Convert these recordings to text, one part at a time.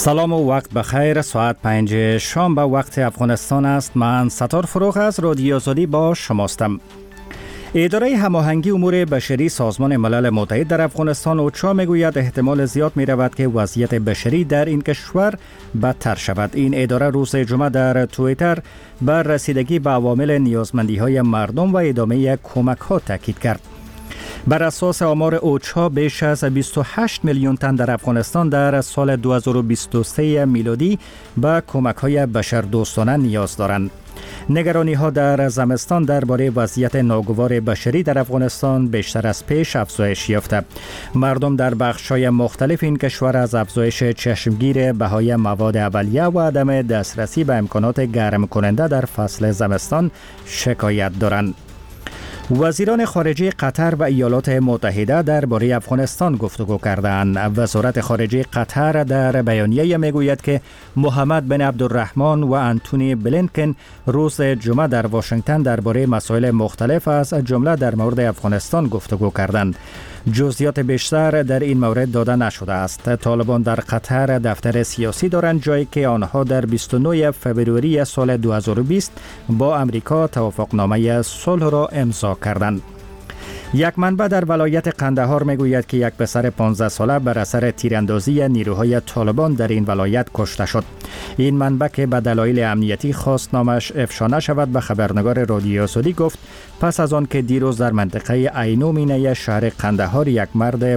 سلام و وقت بخیر. ساعت 5 شام به وقت افغانستان است. من ستار فروغ از رادیو آزادی با شماستم. اداره هماهنگی امور بشری سازمان ملل متحد در افغانستان اوچا میگوید احتمال زیاد می رود که وضعیت بشری در این کشور بدتر شود. این اداره روز جمعه در توییتر بر رسیدگی به عوامل نیازمندی های مردم و ادامه کمک ها تاکید کرد. بر اساس آمار اوچا بیش از 28 میلیون تن در افغانستان در سال 2023 میلادی به کمک های بشردوستانه نیاز دارند. نگرانی ها در زمستان درباره وضعیت ناگوار بشری در افغانستان بیشتر از پیش افزایش یافته. مردم در بخش‌های مختلف این کشور از افزایش چشمگیر بهای مواد اولیه و عدم دسترسی به امکانات گرم کننده در فصل زمستان شکایت دارند. وزیران خارجه قطر و ایالات متحده درباره افغانستان گفتگو کردند. وزارت خارجه قطر در بیانیه میگوید که محمد بن عبدالرحمن و انتونی بلینکن روز جمعه در واشنگتن درباره مسائل مختلف از جمله در مورد افغانستان گفتگو کردند. جزئیات بیشتر در این مورد داده نشده است. طالبان در قطر دفتر سیاسی دارند، جایی که آنها در 29 فوریه سال 2020 با امریکا توافقنامه صلح را امضا کردند. یک منبع در ولایت قندهار میگوید که یک پسر 15 ساله بر اثر تیراندازی نیروهای طالبان در این ولایت کشته شد. این منبع که به دلایل امنیتی خواست نامش افشا نشود به خبرنگار رادیو آزادی گفت پس از آن که دیروز در منطقه عینومینه شهر قندهار یک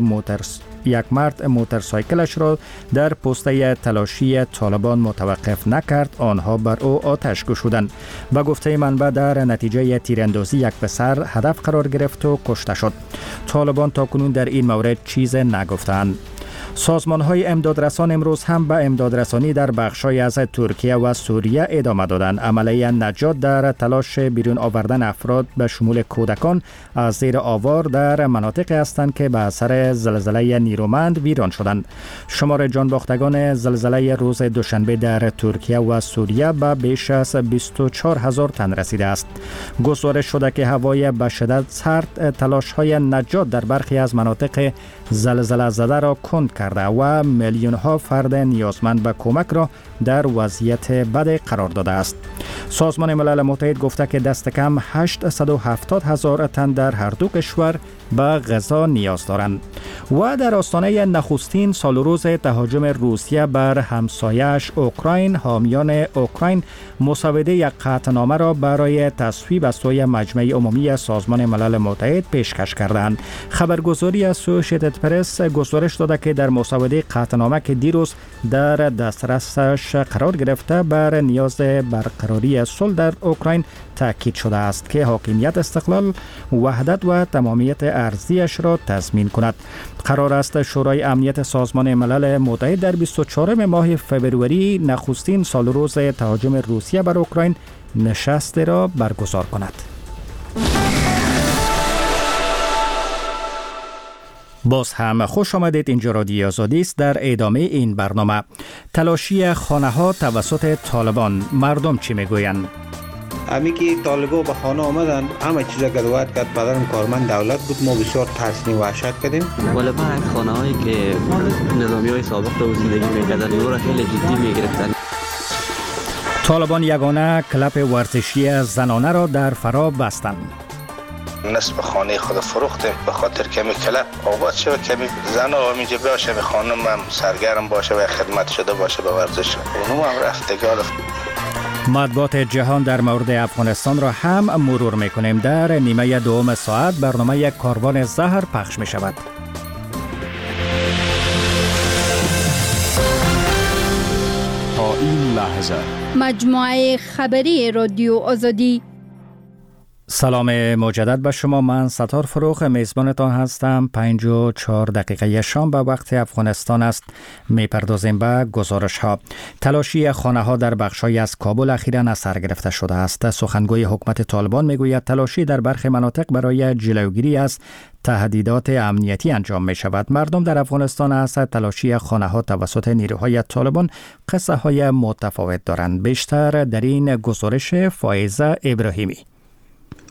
مرد موتورسایکلش را در پسته تلاشی طالبان متوقف نکرد، آنها بر او آتش گشودند. به گفته منبع در نتیجه تیراندازی یک پسر هدف قرار گرفت و کشته شد. طالبان تاکنون در این مورد چیز نگفتند. سازمان‌های امدادرسان امروز هم به امدادرسانی در بخش‌های از ترکیه و سوریه ادامه دادند. عملیه نجات در تلاش بیرون آوردن افراد به شمول کودکان از زیر آوار در مناطقی هستند که به اثر زلزله نیرومند ویران شدند. شمار جانباختگان زلزله روز دوشنبه در ترکیه و سوریه به بیش از 24,000 تن رسیده است. گزارش شده که هوای به شدت سرد تلاش‌های نجات در برخی از مناطق زلزله زده را کند کرده و میلیون ها فرد نیازمند به کمک را در وضعیت بد قرار داده است. سازمان ملل متحد گفته که دست کم 870,000 تن در هر دو کشور به غذا نیاز دارند. و در آستانه نخستین سال روز تهاجم روسیه بر همسایه‌اش اوکراین، حامیان اوکراین مسوده یک قطعنامه را برای تصویب از سوی مجمع عمومی سازمان ملل متحد پیشکش کردند. خبرگزاری اسوسییتد پرس گزارش داده که در مسوده قطعنامه که دیروز در دسترسش قرار گرفته بر نیاز برقراری صلح در اوکراین تاکید شده است که حاکمیت، استقلال، وحدت و تمامیت ارضیش را تضمین کند. قرار است شورای امنیت سازمان ملل متحد در 24 ماه فوریه نخستین سال روز تهاجم روسیه بر اوکراین نشست را برگزار کند. باز هم خوش آمدید. اینجا رادیو آزادی است. در ادامه این برنامه تلاشی خانه ها توسط طالبان، مردم چی میگویند؟ امی که طالبا به خانه آمدن همه چیزا گدوایت کرد. پدرم کارمند دولت بود، ما بسیار ترسیم و وحشت کردیم. ولی بعد خانه هایی که نظامی های سابق رو زندگی میکردن او را خیلی جدی میگرفتن. طالبان یگانه کلب ورزشی زنانه را در فرا بستند. نصف خانه خود فروختیم به خاطر کمی کلب آباد شد، کمی زن و اینجا باشه، به خانم هم سرگرم باشه و خدمت شده باشه به ورزش. اونم هم رفت دیگه. مطبوعات جهان در مورد افغانستان را هم مرور میکنیم. در نیمه دوم ساعت برنامه کاروان زهر پخش می شود. تا این لحظه مجموعه خبری رادیو آزادی. سلام مجدد به شما. من ستار فروغ میزبانتان هستم. 5:04 شام به وقت افغانستان است. میپردازیم به گزارش ها. تلاشی خانه ها در بخش‌های از کابل اخیراً از سر گرفته شده است. سخنگوی حکومت طالبان میگوید تلاشی در برخی مناطق برای جلوگیری از تهدیدات امنیتی انجام می شود. مردم در افغانستان از تلاشی خانه ها توسط نیروهای طالبان قصه های متفاوت دارند. بیشتر در این گزارش فائزه ابراهیمی.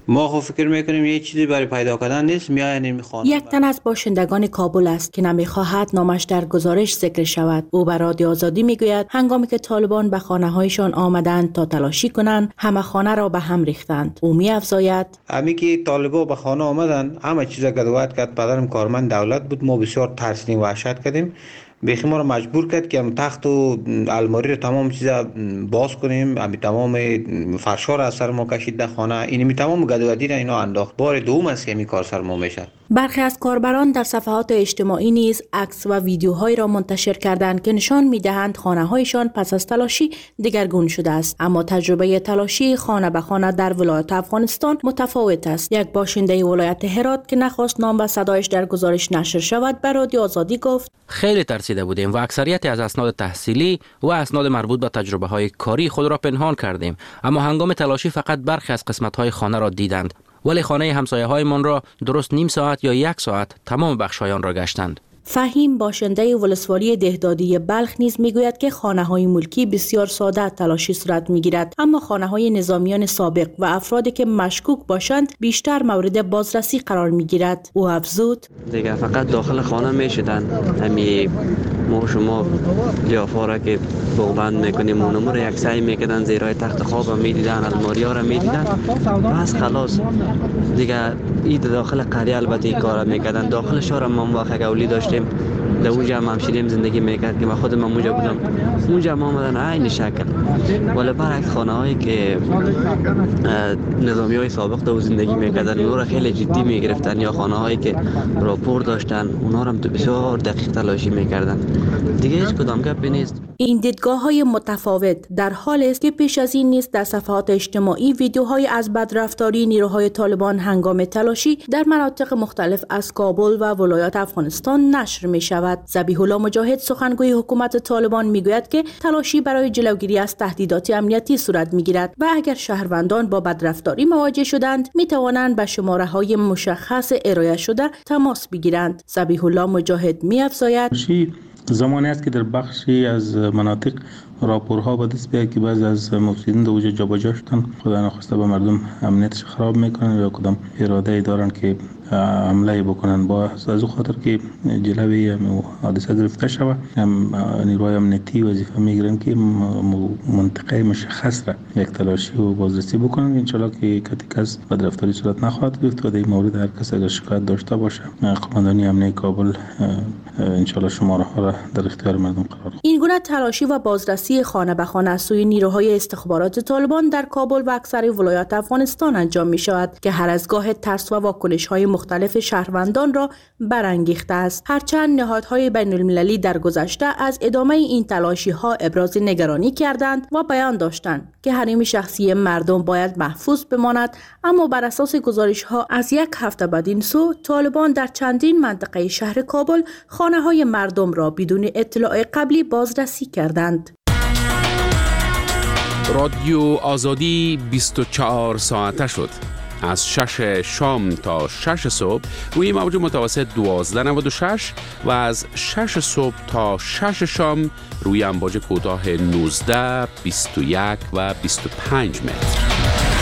ما خب فکر میکنیم یه چیزی برای پیدا کردن نیست، میاین این خانه. یک تن از باشندگان کابل است که نمیخواهد نامش در گزارش ذکر شود. او به رادیو آزادی میگوید هنگامی که طالبان به خانه‌هایشان آمدند تا تلاشی کنند، همه خانه را به هم ریختند. او می‌افزاید: امی که طالبان به خانه آمدن، همه چیز گدوایت کرد. پدرم کارمند دولت بود، ما بسیار ترسیدیم، وحشت کردیم. بیخی ما رو مجبور کرد که هم تخت و الماری رو تمام چیزا باز کنیم. امی تمام فرشا را از سر ما کشید در خانه. اینمی تمام گدوادی را اینا انداخت. بار دوم است که این کار سر ما میشه. برخی از کاربران در صفحات اجتماعی نیز عکس و ویدیوهایی را منتشر کردند که نشان می‌دهند خانه‌هایشان پس از تلاشی دگرگون شده است. اما تجربه تلاشی خانه به خانه در ولایت افغانستان متفاوت است. یک باشنده ولایت هرات که نخواست نام و صدایش در گزارش نشر شود، به رادیو آزادی گفت: خیلی ترسیده بودیم و اکثریت از اسناد تحصیلی و اسناد مربوط به تجربه‌های کاری خود را پنهان کردیم. اما هنگام تلاشی فقط برخی از قسمت‌های خانه را دیدند. ولی خانه همسایه‌هایمان را درست نیم ساعت یا یک ساعت تمام بخش‌های آن را گشتند. فهیم باشنده ولسوالی دهدادی بلخ نیز میگوید که خانه‌های ملکی بسیار ساده تلاشی صورت میگیرد، اما خانه‌های نظامیان سابق و افرادی که مشکوک باشند بیشتر مورد بازرسی قرار میگیرد. او افزود: دیگه فقط داخل خانه میشدن، همین ما شما لیافا را که بغبند میکنیم اونمو رو یک سعی میکردن زیرای تخت خواب میدیدن، الماری ها را میدیدن، بس خلاص دیگه اید داخل قریه البته این کار میکردن. داخل شهر ما وقت اولی داشتیم، در اونجا هم همشیریم زندگی میکرد که من خودم اونجا بودم. اونجا هم آمدن عین شکل، ولی برعکس خانه هایی که نظامی های سابق در زندگی میکردن اونا را خیلی جدی میگرفتن، یا خانه هایی که راپور داشتن اونا را بسیار دقیق تلاشی میکردن. دیگه هیچ کدام گپی نیست. این دیدگاه‌های متفاوت در حال است که پیش از این نیز در صفحات اجتماعی ویدیوهای از بدرفتاری نیروهای طالبان هنگام تلاشی در مناطق مختلف از کابل و ولایات افغانستان نشر می شود. ذبیح الله مجاهد سخنگوی حکومت طالبان می گوید که تلاشی برای جلوگیری از تهدیدات امنیتی صورت می گیرد و اگر شهروندان با بدرفتاری مواجه شدند می توانند به شماره‌های مشخص ارائه شده تماس بگیرند. ذبیح الله مجاهد می افزاید: زمانی است که در بخشی از مناطق راپورها به دست بیاید که بعضی از مفسدین در وجود جابجا شدن، خدا نخواسته به مردم امنیتش خراب میکنن یا کدام اراده دارن که حمله بکنن. با از خاطر که جلوی حادثه گرفته شود، نیروهای امنیتی وظیفه میگیرن که منطقه مشخص را یک تلاشی و بازرسی بکنن. ان شاءالله که کس بدرفتاری صورت نخواهد گرفت و در این مورد هر کس اگر شکایت داشته باشه، قماندانی امنیتی کابل ان شاءالله شماره ها را در اختیار مردم قرار دهد. این گونه تلاشی و بازرسی خانه به خانه از سوی نیروهای استخبارات طالبان در کابل و اکثر ولایات افغانستان انجام می شود که هر از گاه ترس و واکنش‌های مختلف شهروندان را برانگیخته است. هرچند نهادهای بین المللی در گذشته از ادامه این تلاشی‌ها ابراز نگرانی کردند و بیان داشتند که حریم شخصی مردم باید محفوظ بماند، اما بر اساس گزارش‌ها از یک هفته بدین سو طالبان در چندین منطقه شهر کابل خانه‌های مردم را بدون اطلاع قبلی بازرسی کردند. رادیو آزادی 24 ساعته شد. از 6 شام تا 6 صبح روی موج متوسط 1296 و از 6 صبح تا 6 شام روی امواج کوتاه 19، 21 و 25 متر.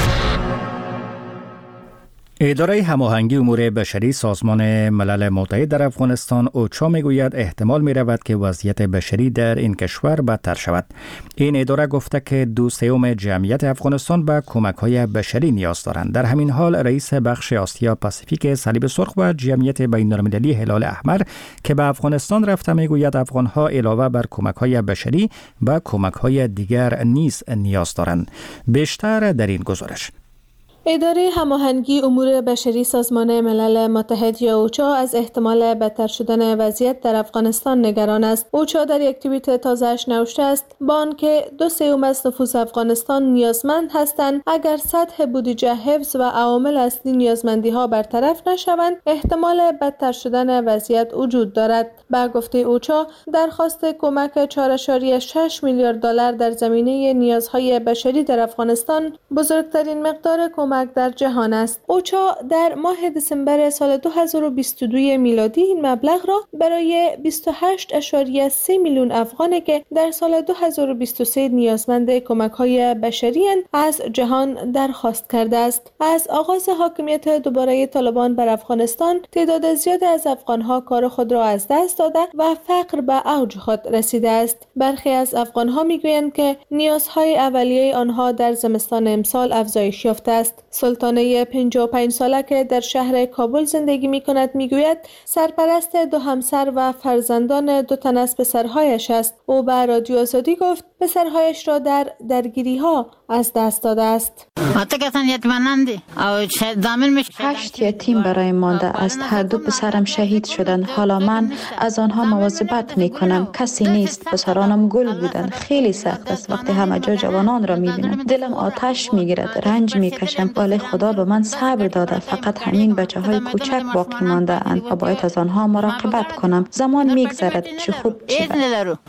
اداره هماهنگی امور بشری سازمان ملل متحد در افغانستان اوچا میگوید احتمال می رود که وضعیت بشری در این کشور بدتر شود. این اداره گفته که 2/3 جمعیت افغانستان به کمک‌های بشری نیاز دارند. در همین حال رئیس بخش آسیا پاسیفیک صلیب سرخ و جمعیت بین‌المللی هلال احمر که به افغانستان رفته میگوید افغان‌ها علاوه بر کمک‌های بشری به کمک‌های دیگر نیز نیاز دارند. بیشتر در این گزارش. اداره هماهنگی امور بشری سازمان ملل متحد یا اوچا از احتمال بدتر شدن وضعیت در افغانستان نگران است. اوچا در یک توییت تازه‌اش نوشته است با آنکه 2/3 از نفوس افغانستان نیازمند هستند، اگر سطح بودجه حفظ و عوامل اصلی نیازمندی‌ها برطرف نشوند احتمال بدتر شدن وضعیت وجود دارد. به گفته اوچا درخواست کمک 4.6 میلیارد دلار در زمینه نیازهای بشری در افغانستان بزرگترین مقدار کمک کمک در جهان است. اوچا در ماه دسامبر سال 2022 میلادی این مبلغ را برای 28.3 میلیون افغانی که در سال 2023 نیازمند کمک‌های بشری از جهان درخواست کرده است. از آغاز حاکمیت دوباره طالبان بر افغانستان، تعداد زیادی از افغان‌ها کار خود را از دست داده و فقر به اوج خود رسیده است. برخی از افغان‌ها می‌گویند که نیازهای اولیه آنها در زمستان امسال افزایش یافته است. سلطانه 55 ساله که در شهر کابل زندگی می‌کند می‌گوید سرپرست 2 همسر و فرزندان 2 تن از پسرهایش است. او به رادیو آزادی گفت پسرهایش را در درگیری‌ها از دست داده است. 8 یتیم برای مانده است. هر 2 پسرم شهید شدند. حالا من از آنها مواظبت میکنم. کسی نیست. پسرانم گل بودند. خیلی سخت است وقتی همه جا جوانان را میبینم. دلم آتش میگیرد. رنج میکشم. ولی خدا به من صبر داده. فقط همین بچه‌های کوچک باقی مانده اند و باید از آنها مراقبت کنم. زمان میگذرد. چه خوب چه بد.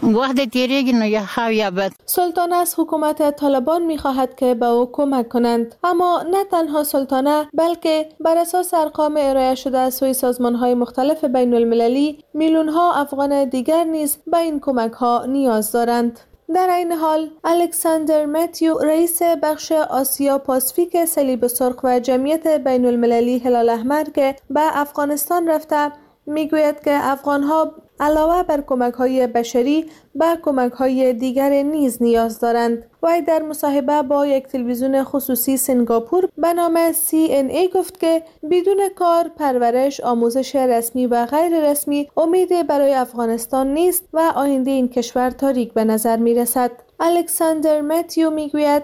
سلطان از حکومت طالبان میخواهد که به او کمک کنند، اما نه تنها سلطانه بلکه بر اساس ارقام ارائه شده از سوی سازمان‌های مختلف بین المللی میلیون‌ها افغان دیگر نیز به این کمک‌ها نیاز دارند. در این حال الکساندر متیو رئیس بخش آسیا پاسیفیک صلیب سرخ و جمعیت بین المللی هلال احمر که به افغانستان رفته میگوید که افغان‌ها علاوه بر کمک‌های بشری به کمک‌های دیگر نیز نیاز دارند. وی در مصاحبه با یک تلویزیون خصوصی سنگاپور به نام CNA گفت که بدون کار، پرورش، آموزش رسمی و غیر رسمی امیدی برای افغانستان نیست و آینده این کشور تاریک به نظر می‌رسد. الکساندر متیو میگوید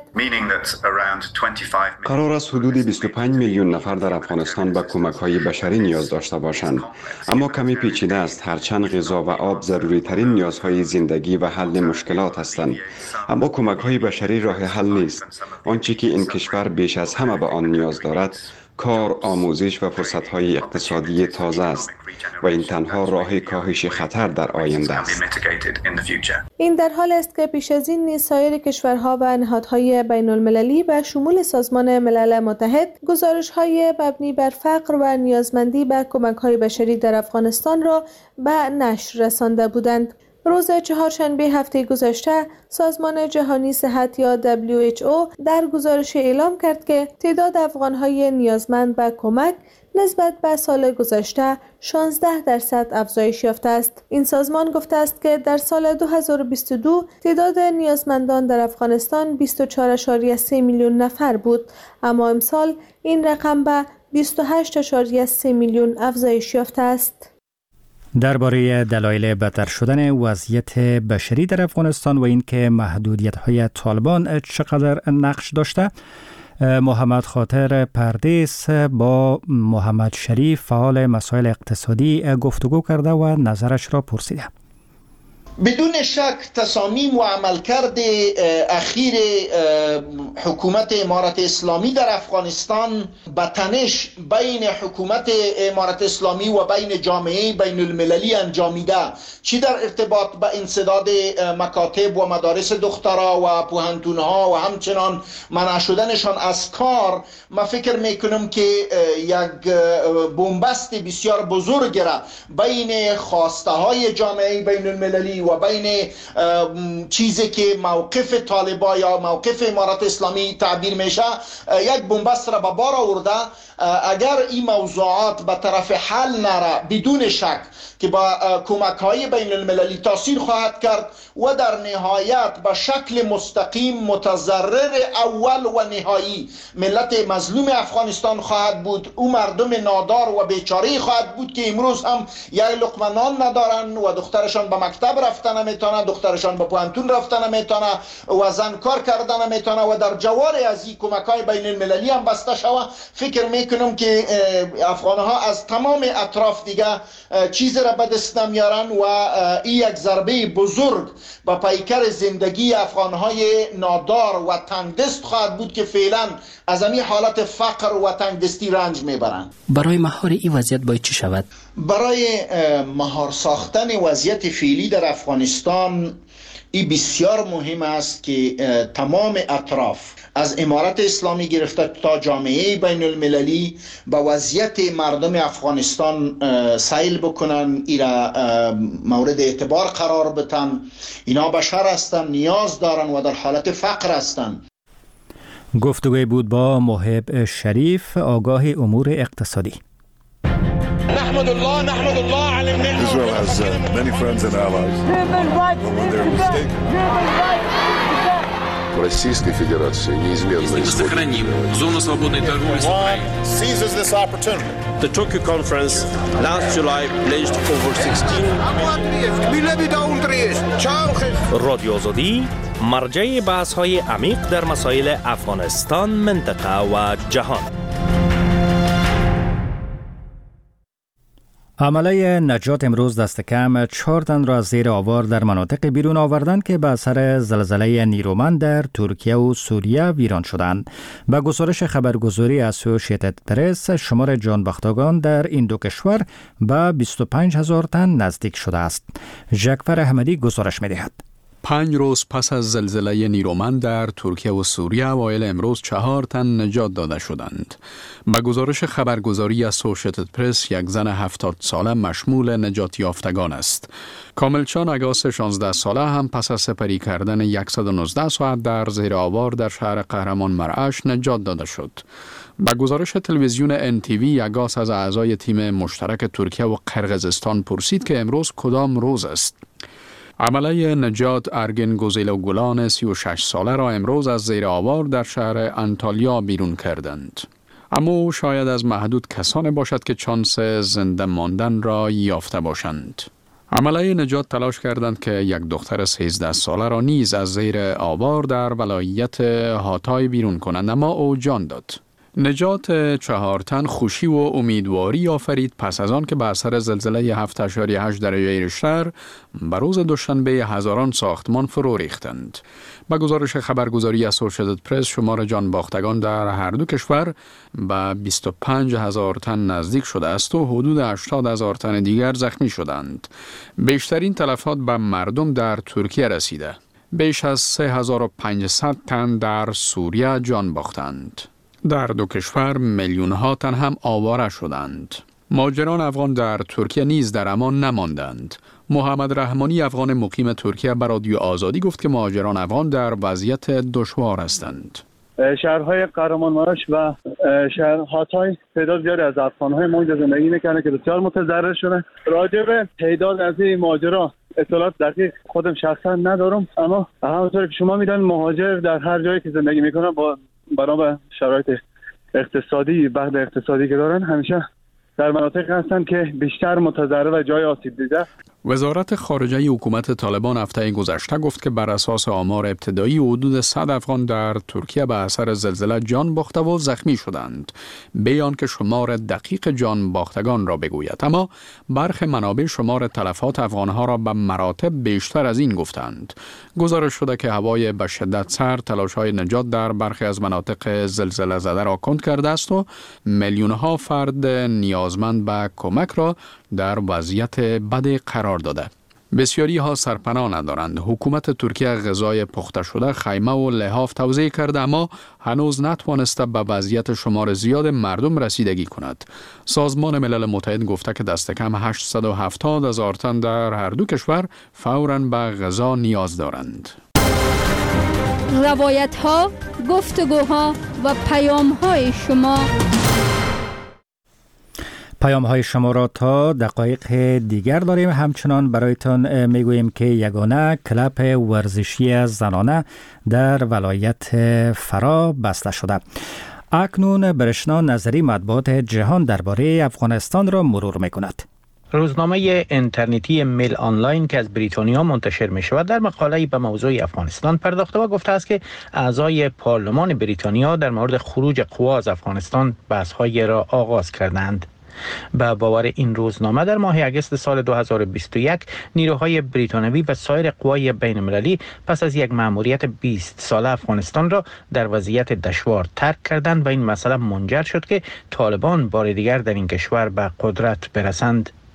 قرار است حدود 25 میلیون نفر در افغانستان به کمک‌های بشری نیاز داشته باشند، اما کمی پیچیده است. هرچند غذا و آب ضروری ترین نیازهای زندگی و حل مشکلات هستند، اما کمک‌های بشری راه حل نیست. آنچه که این کشور بیش از همه به آن نیاز دارد کار، آموزش و فرصت‌های اقتصادی تازه است و این تنها راه کاهش خطر در آینده است. این در حال است که پیش از این نیز سایر کشورها و نهادهای بین المللی به شمول سازمان ملل متحد گزارش‌های مبنی بر فقر و نیازمندی به کمک‌های بشری در افغانستان را به نشر رسانده بودند. روز چهارشنبه هفته گذشته سازمان جهانی صحت یا WHO در گزارش اعلام کرد که تعداد افغان‌های نیازمند به کمک نسبت به سال گذشته 16% افزایش یافته است. این سازمان گفته است که در سال 2022 تعداد نیازمندان در افغانستان 24.3 میلیون نفر بود، اما امسال این رقم به 28.3 میلیون افزایش یافته است. درباره دلایل بدتر شدن وضعیت بشری در افغانستان و اینکه محدودیت‌های طالبان چقدر نقش داشته، محمد خاطر پردیس با محمد شریف فعال مسائل اقتصادی گفتگو کرده و نظرش را پرسیده. بدون شک تصامیم و عملکرد اخیر حکومت امارت اسلامی در افغانستان به تنش بین حکومت امارت اسلامی و بین جامعه بین المللی انجامیده، چی در ارتباط به انسداد مکاتب و مدارس دخترا و پوهنتونها و همچنان منع شدنشان از کار، من فکر میکنم که یک بنبست بسیار بزرگ را بین خواسته های جامعه بین المللی و بین چیزی که موقف طالبان یا موقف امارت اسلامی تعبیر میشه، یک بنبست را به بار آورده. اگر این موضوعات به طرف حل نره، بدون شک که با کمک های بین المللی تاثیر خواهد کرد و در نهایت به شکل مستقیم متضرر اول و نهایی ملت مظلوم افغانستان خواهد بود. او مردم نادار و بیچاره خواهد بود که امروز هم یک لقمه نان ندارن و دخترشان به مکتب رفتن نمیتونه، دخترشان به پوهنتون رفتن نمیتونه و زن کار کردن نمیتونه و در جوار از این کمک های بین المللی هم بسته شوه. فکر میکنم که افغانها از تمام اطراف دیگه چیز را به دست نمیارن و این یک ضربه بزرگ به پیکر زندگی افغانهای نادار و تنگدست خواهد بود که فعلا از این حالت فقر و تنگدستی رنج میبرن. برای مهار این وضعیت باید چی شود؟ برای مهار ساختن وضعیت فعلی در افغانستان این بسیار مهم است که تمام اطراف از امارت اسلامی گرفته تا جامعه بین المللی با وضعیت مردم افغانستان سیل بکنن، ایرا مورد اعتبار قرار بتن. اینا بشر هستن، نیاز دارن و در حالت فقر هستن. گفتگوی بود با محب شریف، آگاه امور اقتصادی. نحمد الله على النعمة. Israel has many friends and allies. When they're mistaken. Российской Федерации неизменно сохраним зону свободной торговли с Украиной. Seizes this opportunity. The Tokyo conference last July pledged over 16. رادیو آزادی مرجع بحث‌های عمیق در مسائل افغانستان، منطقه و جهان. عمله نجات امروز دست کم 4 تن را از زیر آوار در مناطق بیرون آوردند که به اثر زلزله نیرومند در ترکیه و سوریه ویران شدند. به گزارش خبرگزاری اسوسییتد پرس، شمار جانباختگان در این دو کشور به 25,000 تن نزدیک شده است. جعفر احمدی گزارش می‌دهد. 5 روز پس از زلزله نیرومند در ترکیه و سوریه، اوایل امروز 4 تن نجات داده شدند. به گزارش خبرگزاری اسوسییتد پرس، یک زن 70 ساله مشمول نجات یافتگان است. کاملچان اگاس 16 ساله هم پس از سپری کردن 119 ساعت در زیر آوار در شهر قهرمان مرعش نجات داده شد. به گزارش تلویزیون NTV، اگاس از اعضای تیم مشترک ترکیه و قرقیزستان پرسید که امروز کدام روز است. عمله نجات ارگن گوزیلوگولان 36 ساله را امروز از زیر آوار در شهر انتالیا بیرون کردند. اما شاید از محدود کسانی باشد که چانس زنده ماندن را یافته باشند. عمله نجات تلاش کردند که یک دختر 13 ساله را نیز از زیر آوار در ولایت هاتای بیرون کنند، اما او جان داد. نجات 4 تن خوشی و امیدواری آفرید پس از آن که به اثر زلزله 7.8 درجه ریشتر به روز دوشنبه هزاران ساختمان فرو ریختند. به گزارش خبرگزاری اسوسییتد پرس، شمار جانباختگان در هر دو کشور به 25,000 تن نزدیک شده است و حدود 80,000 تن دیگر زخمی شدند. بیشترین تلفات به مردم در ترکیه رسیده. بیش از 3,500 تن در سوریه جان باختند. در دو کشور میلیون ها تن هم آواره شدند. مهاجران افغان در ترکیه نیز در امان نماندند. محمد رحمانی، افغان مقیم ترکیه، به رادیو آزادی گفت که مهاجران افغان در وضعیت دشوار هستند. شهرهای قهرمان مرعش و شهر هاتای تعداد زیادی از افغان‌های ما اینجا زندگی می‌کنند که بسیار متضرر شدند. راجع به تعداد از این مهاجران اطلاعات دقیق خودم شخصا ندارم، اما همونطور که شما می‌دانید مهاجر در هر جایی که زندگی می‌کنه با بنا شرایط اقتصادی، بعد اقتصادی که دارن، همیشه در مناطق هستند که بیشتر متضرر و جای آسیب دیده. وزارت خارجه حکومت طالبان هفته گذشته گفت که بر اساس آمار ابتدایی حدود 100 افغان در ترکیه به اثر زلزله جان باخته و زخمی شدند، بی آنکه شمار دقیق جان باختگان را بگوید. اما برخی منابع شمار تلفات افغانها را به مراتب بیشتر از این گفتند. گزارش شده که هوای به شدت سرد تلاش‌های نجات در برخی از مناطق زلزله زده را کند کرده است و میلیون‌ها فرد نیازمند به کمک را در وضعیت بد قرار داده. بسیاری ها سرپناه ندارند. حکومت ترکیه غذای پخته شده، خیمه و لحاف توزیع کرده، اما هنوز نتوانسته به وضعیت شمار زیاد مردم رسیدگی کند. سازمان ملل متحد گفته که دست کم 870,000 تن در هر دو کشور فوراً به غذا نیاز دارند. روایت ها، گفتگوها و پیام های شما. پیام های شما را تا دقایق دیگر داریم. همچنان برایتان میگوییم که یگانه کلب ورزشی زنانه در ولایت فرا بسته شده. اکنون برشنا نظری مطبوعات جهان درباره افغانستان را مرور میکند. روزنامه اینترنتی میل آنلاین که از بریتانیا منتشر می شود در مقاله‌ای به موضوع افغانستان پرداخته و گفته است که اعضای پارلمان بریتانیا در مورد خروج قوا از افغانستان بحث‌های را آغاز کردند. به باور این روزنامه در ماه اگست سال 2021 نیروهای بریتانیایی و سایر قوای بین المللی پس از یک مأموریت 20 ساله افغانستان را در وضعیت دشوار ترک کردند و این مسئله منجر شد که طالبان بار دیگر در این کشور به قدرت برسند.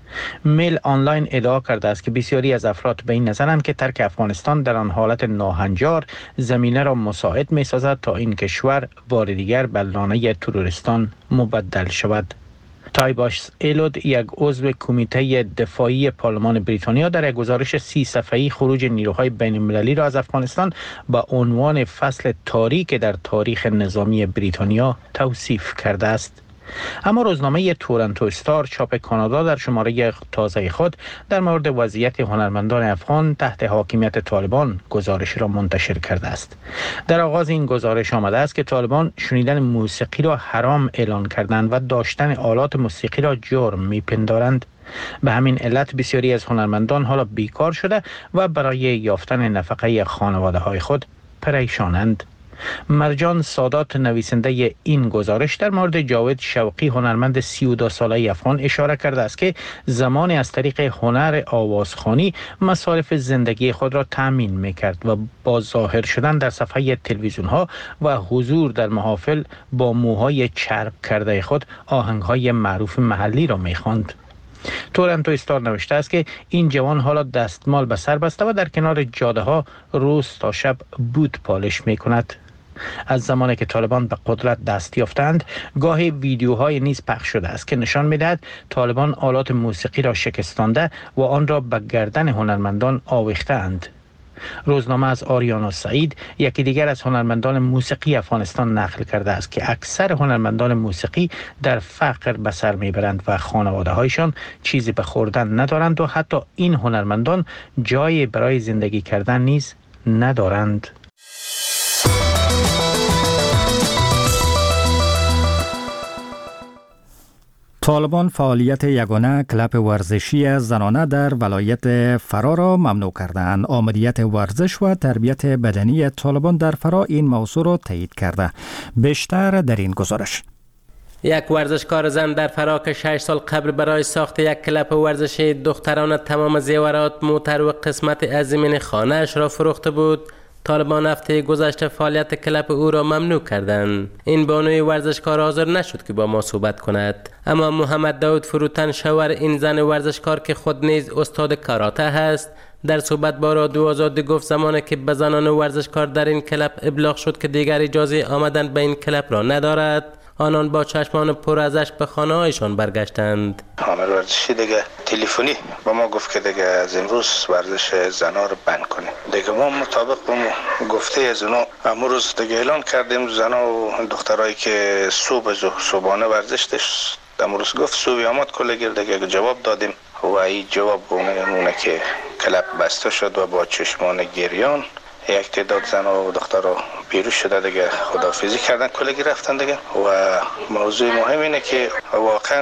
میل آنلاین ادعا کرده است که بسیاری از افراد به این نظرند که ترک افغانستان در آن حالت ناهنجار زمینه را مساعد می سازد تا این کشور بار دیگر به لانه تروریستان مبدل شود. تایباش ایلود، یک عضو کمیته دفاعی پارلمان بریتانیا، در یک گزارش 30 صفحه‌ای خروج نیروهای بین‌المللی را از افغانستان با عنوان فصل تاریک در تاریخ نظامی بریتانیا توصیف کرده است. اما روزنامه تورنتو استار چاپ کانادا در شماره تازه خود در مورد وضعیت هنرمندان افغان تحت حاکمیت طالبان گزارش را منتشر کرده است. در آغاز این گزارش آمده است که طالبان شنیدن موسیقی را حرام اعلان کردند و داشتن آلات موسیقی را جرم می‌پندارند. به همین علت بسیاری از هنرمندان حالا بیکار شده و برای یافتن نفقه خانواده‌های خود پریشانند. مرجان سادات، نویسنده این گزارش، در مورد جاوید شوقی، هنرمند 32 ساله افغان، اشاره کرده است که زمانی از طریق هنر آوازخوانی مصارف زندگی خود را تأمین می‌کرد و با ظاهر شدن در صفحه تلویزیون‌ها و حضور در محافل با موهای چرب کرده خود آهنگ‌های معروف محلی را می‌خواند. تورنتو استار نوشته است که این جوان حالا دستمال به سر بسته و در کنار جاده ها روز تا شب بود پالش می کند. از زمانی که طالبان به قدرت دست یافتند گاهی ویدیوهای نیز پخش شده است که نشان می‌دهد طالبان آلات موسیقی را شکستانده و آن را به گردن هنرمندان آویخته‌اند. روزنامه از آریانا سعید، یکی دیگر از هنرمندان موسیقی افغانستان، نقل کرده است که اکثر هنرمندان موسیقی در فقر به سر میبرند و خانواده‌هایشان چیزی به خوردن ندارند و حتی این هنرمندان جایی برای زندگی کردن نیز ندارند. طالبان فعالیت یگانه کلب ورزشی زنانه در ولایت فرا را ممنوع کردند. آمدیت ورزش و تربیت بدنی طالبان در فرا این موضوع را تایید کرده. بیشتر در این گزارش. یک ورزشکار زن در فرا که 6 سال قبل برای ساخت یک کلب ورزشی دختران تمام زیورات، موتر و قسمت از زمین خانه‌اش را فروخته بود، طالبان هفته گذشته فعالیت کلب او را ممنوع کردند. این بانوی ورزشکار حاضر نشد که با ما صحبت کند، اما محمد داود فروتن، شوهر این زن ورزشکار که خود نیز استاد کاراته است، در صحبت با رادیو آزادی گفت زمانی که به زنان ورزشکار در این کلب ابلاغ شد که دیگر اجازه آمدن به این کلب را ندارد، آنان با چشمان پر ازش به خانه هایشان برگشتند. حامل ورزشی دیگه تلفنی با ما گفت که دیگه از امروز ورزش زنا رو بند کنیم. دیگه ما مطابق با گفته از اونا امروز دیگه اعلان کردیم زنا و دخترایی که صبحانه ورزش داشت امروز گفت صبحی آمد کلگیر دیگه جواب دادیم و این جواب اونه که کلب بسته شد و با چشمان گریان یک تعداد زن و دختر رو بیرون شده دیگه خداحافظی کردن، کلگی رفتن دیگه. و موضوع مهم اینه که واقعا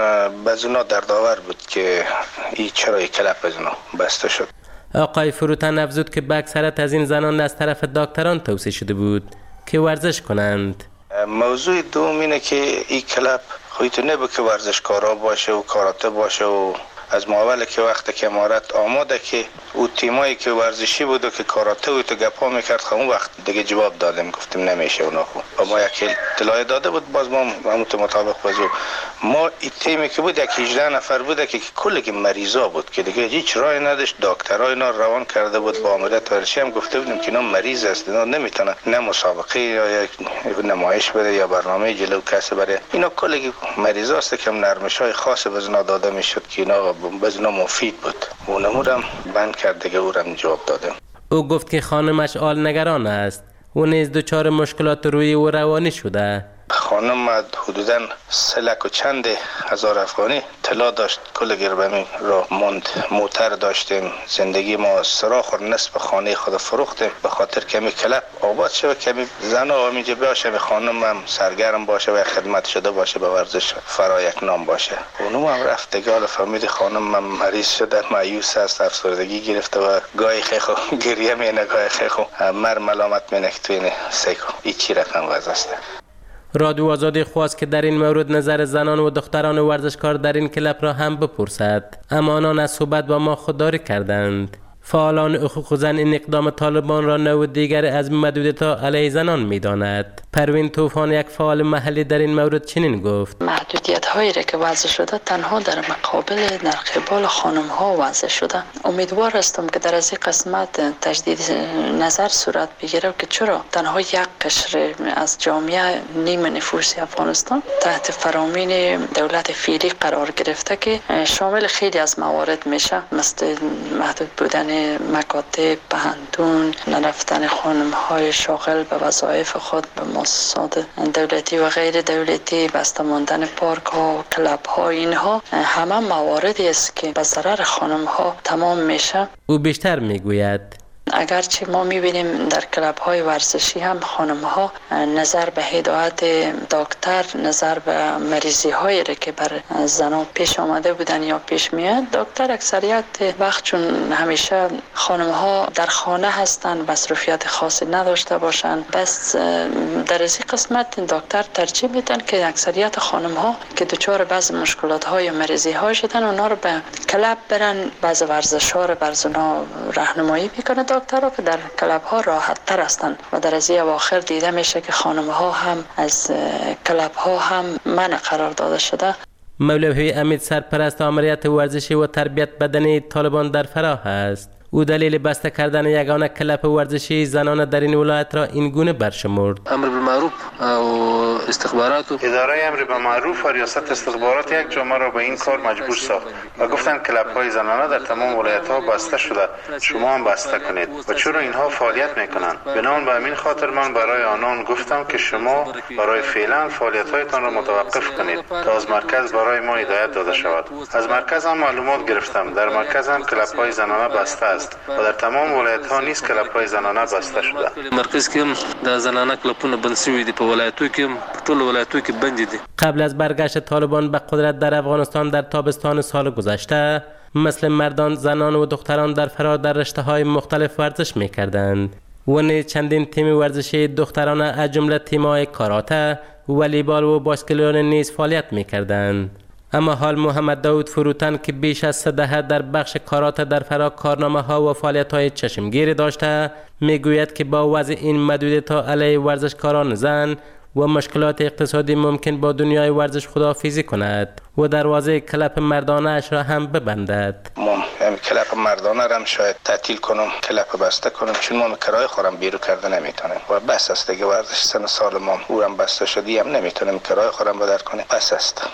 بزنا دردآور بود که این چرا کلب بزنا بسته شد. آقای فروتن افزود که به اکثریت از این زنان از طرف دکتران توصیه شده بود که ورزش کنند. موضوع دوم اینه که این کلب خودت نبود که ورزشکارا باشه و کاراته باشه و از اول که وقتی که امارت آماده که او تیمایی که ورزشی بود و که کاراته و تو گپا میکرد اون وقت دیگه جواب دادیم، گفتیم نمیشه اونا خوب و ما یک اطلاع داده بود باز ما همون مطابق بازو ما این تیمی که بود یک 18 نفر بود که کلی که مریضا بود که دیگه هیچ راهی نداشت، دکترها اینا روان کرده بود با امارت ورزشی هم گفته بودیم که اینا مریض است، اینا نمیتونه نه مسابقه یا یک نمایش بده یا برنامه جلو کسی بره، اینا کلی مریضا است که نرمش‌های خاص بزنا داده میشد که اینا بزنا مفید بود. اونمورم بند کرد دیگه اورم جواب دادم. او گفت که خانمش آل نگران است، او نیز دچار مشکلات روحی و روانی شده. خانم حدوداً 3 لک و چند هزار افغانی طلا داشت، کل گربمی را ماند، موتر داشتیم، زندگی ما سراخ و نصف خانه خود فروختیم به خاطر کمی کلب آباد شه، کمی زن و اینجا باشه، خانم هم سرگرم باشه و خدمت شده باشه به ورزش فرا یک نام باشه. اونم هم رفت دیگه، حالا فهمید خانم هم مریض شده، مایوس است، افسردگی گرفته و گاهی خیخو گریه مینه، گاهی خیخو مر ملامت مینه که توی سیکو این چی رقم وضع است. رادیو آزادی خواست که در این مورد نظر زنان و دختران ورزشکار در این کلب را هم بپرسد، اما آنان از صحبت با ما خودداری کردند. فعالان حقوق زن این اقدام طالبان را نوع دیگر از محدودیت‌ها علیه زنان می‌داند. پروین طوفان یک فعال محلی در این مورد چنین گفت: محدودیت‌هایی را که وضع شده تنها در مقابل در قبال خانم‌ها وضع شده. امیدوار هستم که در از این قسمت تجدید نظر صورت بگیره که چرا تنها یک قشر از جامعه نیم نفوس افغانستان تحت فرامین دولت فعلی قرار گرفته که شامل خیلی از موارد میشه، مثل محدود بودن مکاتب، پهندون، نرفتن خانم‌های شاغل به وظایف خود به مؤسسات دولتی و غیر دولتی، بسته ماندن پارک‌ها، کلب‌ها، اینها همه مواردی است که به ضرر خانم‌ها تمام میشه. او بیشتر میگوید: اگرچه ما میبینیم در کلب‌های ورزشی هم خانم‌ها نظر به هدایت دکتر، نظر به مریضی‌هایی را که بر زنان پیش آمده بودن یا پیش میاد، دکتر اکثریت وقت چون همیشه خانم‌ها در خانه هستند، مصروفیت خاصی نداشته باشند، بس در این قسمت دکتر ترجیح میدن که اکثریت خانم‌ها که دچار بعض مشکلات‌های مریضی‌های شدن اونا رو به کلب برن، بعض ورزش‌ها رو بر زنا راهنمایی میکنه دکترها که در کلب ها راحت تر هستند و در از اواخر دیده میشه که خانم ها هم از کلب ها هم منع قرار داده شده. مولوی امید سرپرست آمریت ورزشی و تربیت بدنی طالبان در فراه است. او دلیل بسته کردن یگانه کلب ورزشی زنان در این ولایت را این گونه برشمرد: امر بالمعروف و استخبارات اداره امر بالمعروف و ریاست استخبارات یک جامعه را به این کار مجبور ساخت و گفتند کلب‌های زنانه در تمام ولایت‌ها بسته شده، شما هم بسته کنید. و چرا اینها فعالیت میکنند؟ بنابراین به همین خاطر من برای آنان گفتم که شما برای فعلا فعالیت‌هایتان را متوقف کنید تا از مرکز برای ما هدایت داده شود. از مرکز هم معلومات گرفتم، در مرکز هم کلب‌های زنانه بسته است و در تمام ولایت‌ها نیز کلب‌های زنانه بسته شده. مرکز کې د زنانه کلبونه بند شوي دي، په ولایتو کې ټول ولایتو کې بند دي. قبل از برگشت طالبان به قدرت در افغانستان در تابستان سال گذشته، مثل مردان، زنان و دختران در فرار در رشته‌های مختلف ورزش می‌کردند و نیز چندین تیم ورزشی دختران از جمله تیم‌های کاراته، والیبال و باسکتبال نیز فعالیت می‌کردند. اما حال محمد داود فروتن که بیش از 3 دهه در بخش کاراته در فرا کارنامه‌ها و فعالیت‌های چشمگیری داشته، میگوید که با وضع این محدودیت‌ها علیه ورزشکاران زن و مشکلات اقتصادی ممکن با دنیای ورزش خداحافظی کند و دروازه کلب مردانه اش را هم ببندد. ما کلب مردانه را هم شاید تعطیل کنم، کلب بسته کنم، چون ما کرایه خورم بیرو کرده نمیتونم و بس است دیگه. ورزش سن سال ما او هم بسته شدی هم نمیتونم کرایه خورم بدر کنم، بس است.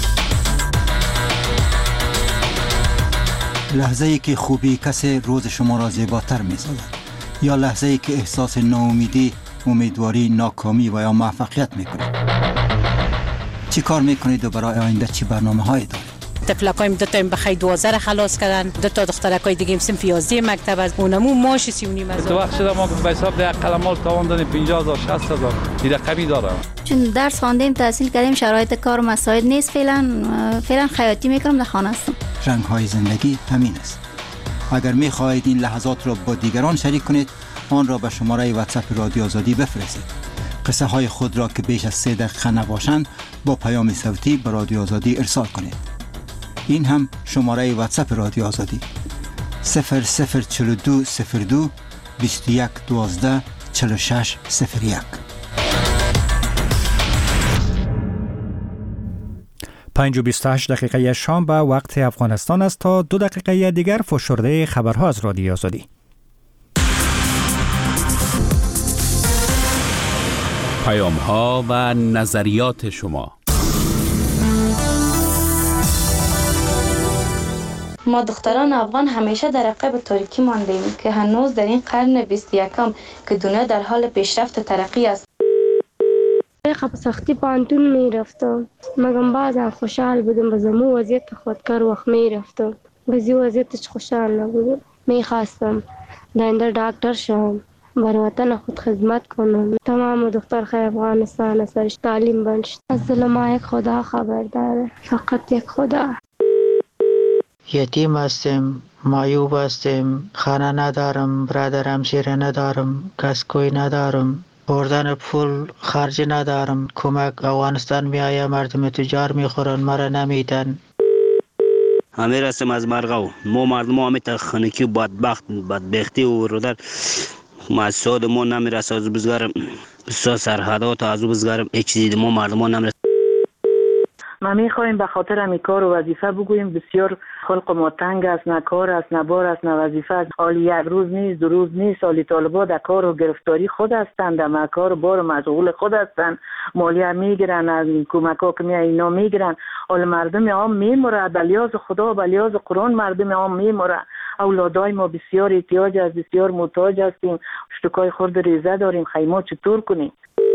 لحظه ای که خوبی کسی روز شما را زیباتر می سازد، یا لحظه ای که احساس ناامیدی، امیدواری، ناکامی و یا موفقیت می کنید. چی کار می کنید و برای آینده چی برنامه هایی دارید؟ طفلکایم 2 تا بخای 12 خلاص کردن، 2 تا دخترکای دیگه صنف 11 مکتب از اونمو ماش 39 هزار. تو وقت شده ما به حساب ده قلمال تاوان دادیم 50000 60000 این رقمی داره. چون درس خواندیم، تحصیل کردیم، شرایط کار مساعد نیست، فعلا خیاطی میکنم، در خانه هستم. رنگ های زندگی همین است. اگر می خواهید این لحظات را با دیگران شریک کنید، آن را به شماره واتساپ رادیو آزادی بفرستید. قصه های خود را که بیش از 3 دقیقه نباشند با پیام صوتی به رادیو آزادی ارسال کنید. این هم شماره واتساپ رادیو آزادی 004202 21 12 46 01. 5:28 دقیقه شام به وقت افغانستان است. تا 2 دقیقه دیگر فشرده خبرها از رادیو آزادی. پیام‌ها و نظریات شما. ما دختران افغان همیشه در عقب تاریکی ماندیم که هنوز در این قرن 21 که دنیا در حال پیشرفت و ترقی است. خب سختی پانتون می رفتم، مگم بعضا خوشحال بودم، بزمو وضعیت خودکار وقت می رفتم، بزی وضعیتش خوشحال نبودم. می خواستم داینده دکتر شم، بر وطن خود خدمت کنم. تمام دخترهای افغانستان سرش تعلیم بنشت. از دل ما یک خدا خبر داره، فقط یک خدا. یتیم هستم، معیوب هستم، خانه ندارم، برادر همسایه ندارم، کسکوی ندارم، بردن پول خرج ندارم. کمک افغانستان می آید، مردم تجار می خورن، مرا نمیدن. همه رسم از مرغو ما مردم همه تخنکی و بدبختی و رودر مسعود ما نمیرسه از بزرگ بسیار سرحدات از بزرگ هیچ چیزی ما مردم نمیرسه. ما میخوایم به خاطر همی کار و وظیفه بگوییم بسیار خلق ما تنگ است، نه کار است، نه بار است، نه وظیفه است. حالی یک روز نیست، 2 روز نیست، حالی طالبا در کار و گرفتاری خود هستند، در کار و بار مشغول خود هستند، مالیه میگیرن، از کمک ها که اینا میگیرن. حال مردم عام میموره، بلیاز خدا بلیاز قرآن مردم عام میموره. اولادای ما بسیار احتیاج است، بسیار محتاج هستیم، اشتکای خورد ریزه داریم، خیمه چطور کنیم؟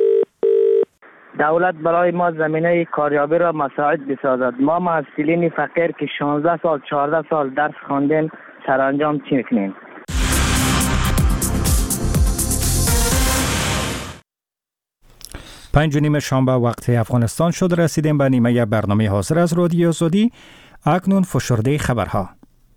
دولت برای ما زمینه کاریابی را مساعد بسازد. ما محصلین فقیر که 16 سال 14 سال درس خواندیم سرانجام چی میکنیم؟ پنج و نیم شنبه وقت افغانستان شد. رسیدیم به نیمه برنامه حاضر از رادیو آزادی. اکنون فشرده خبرها.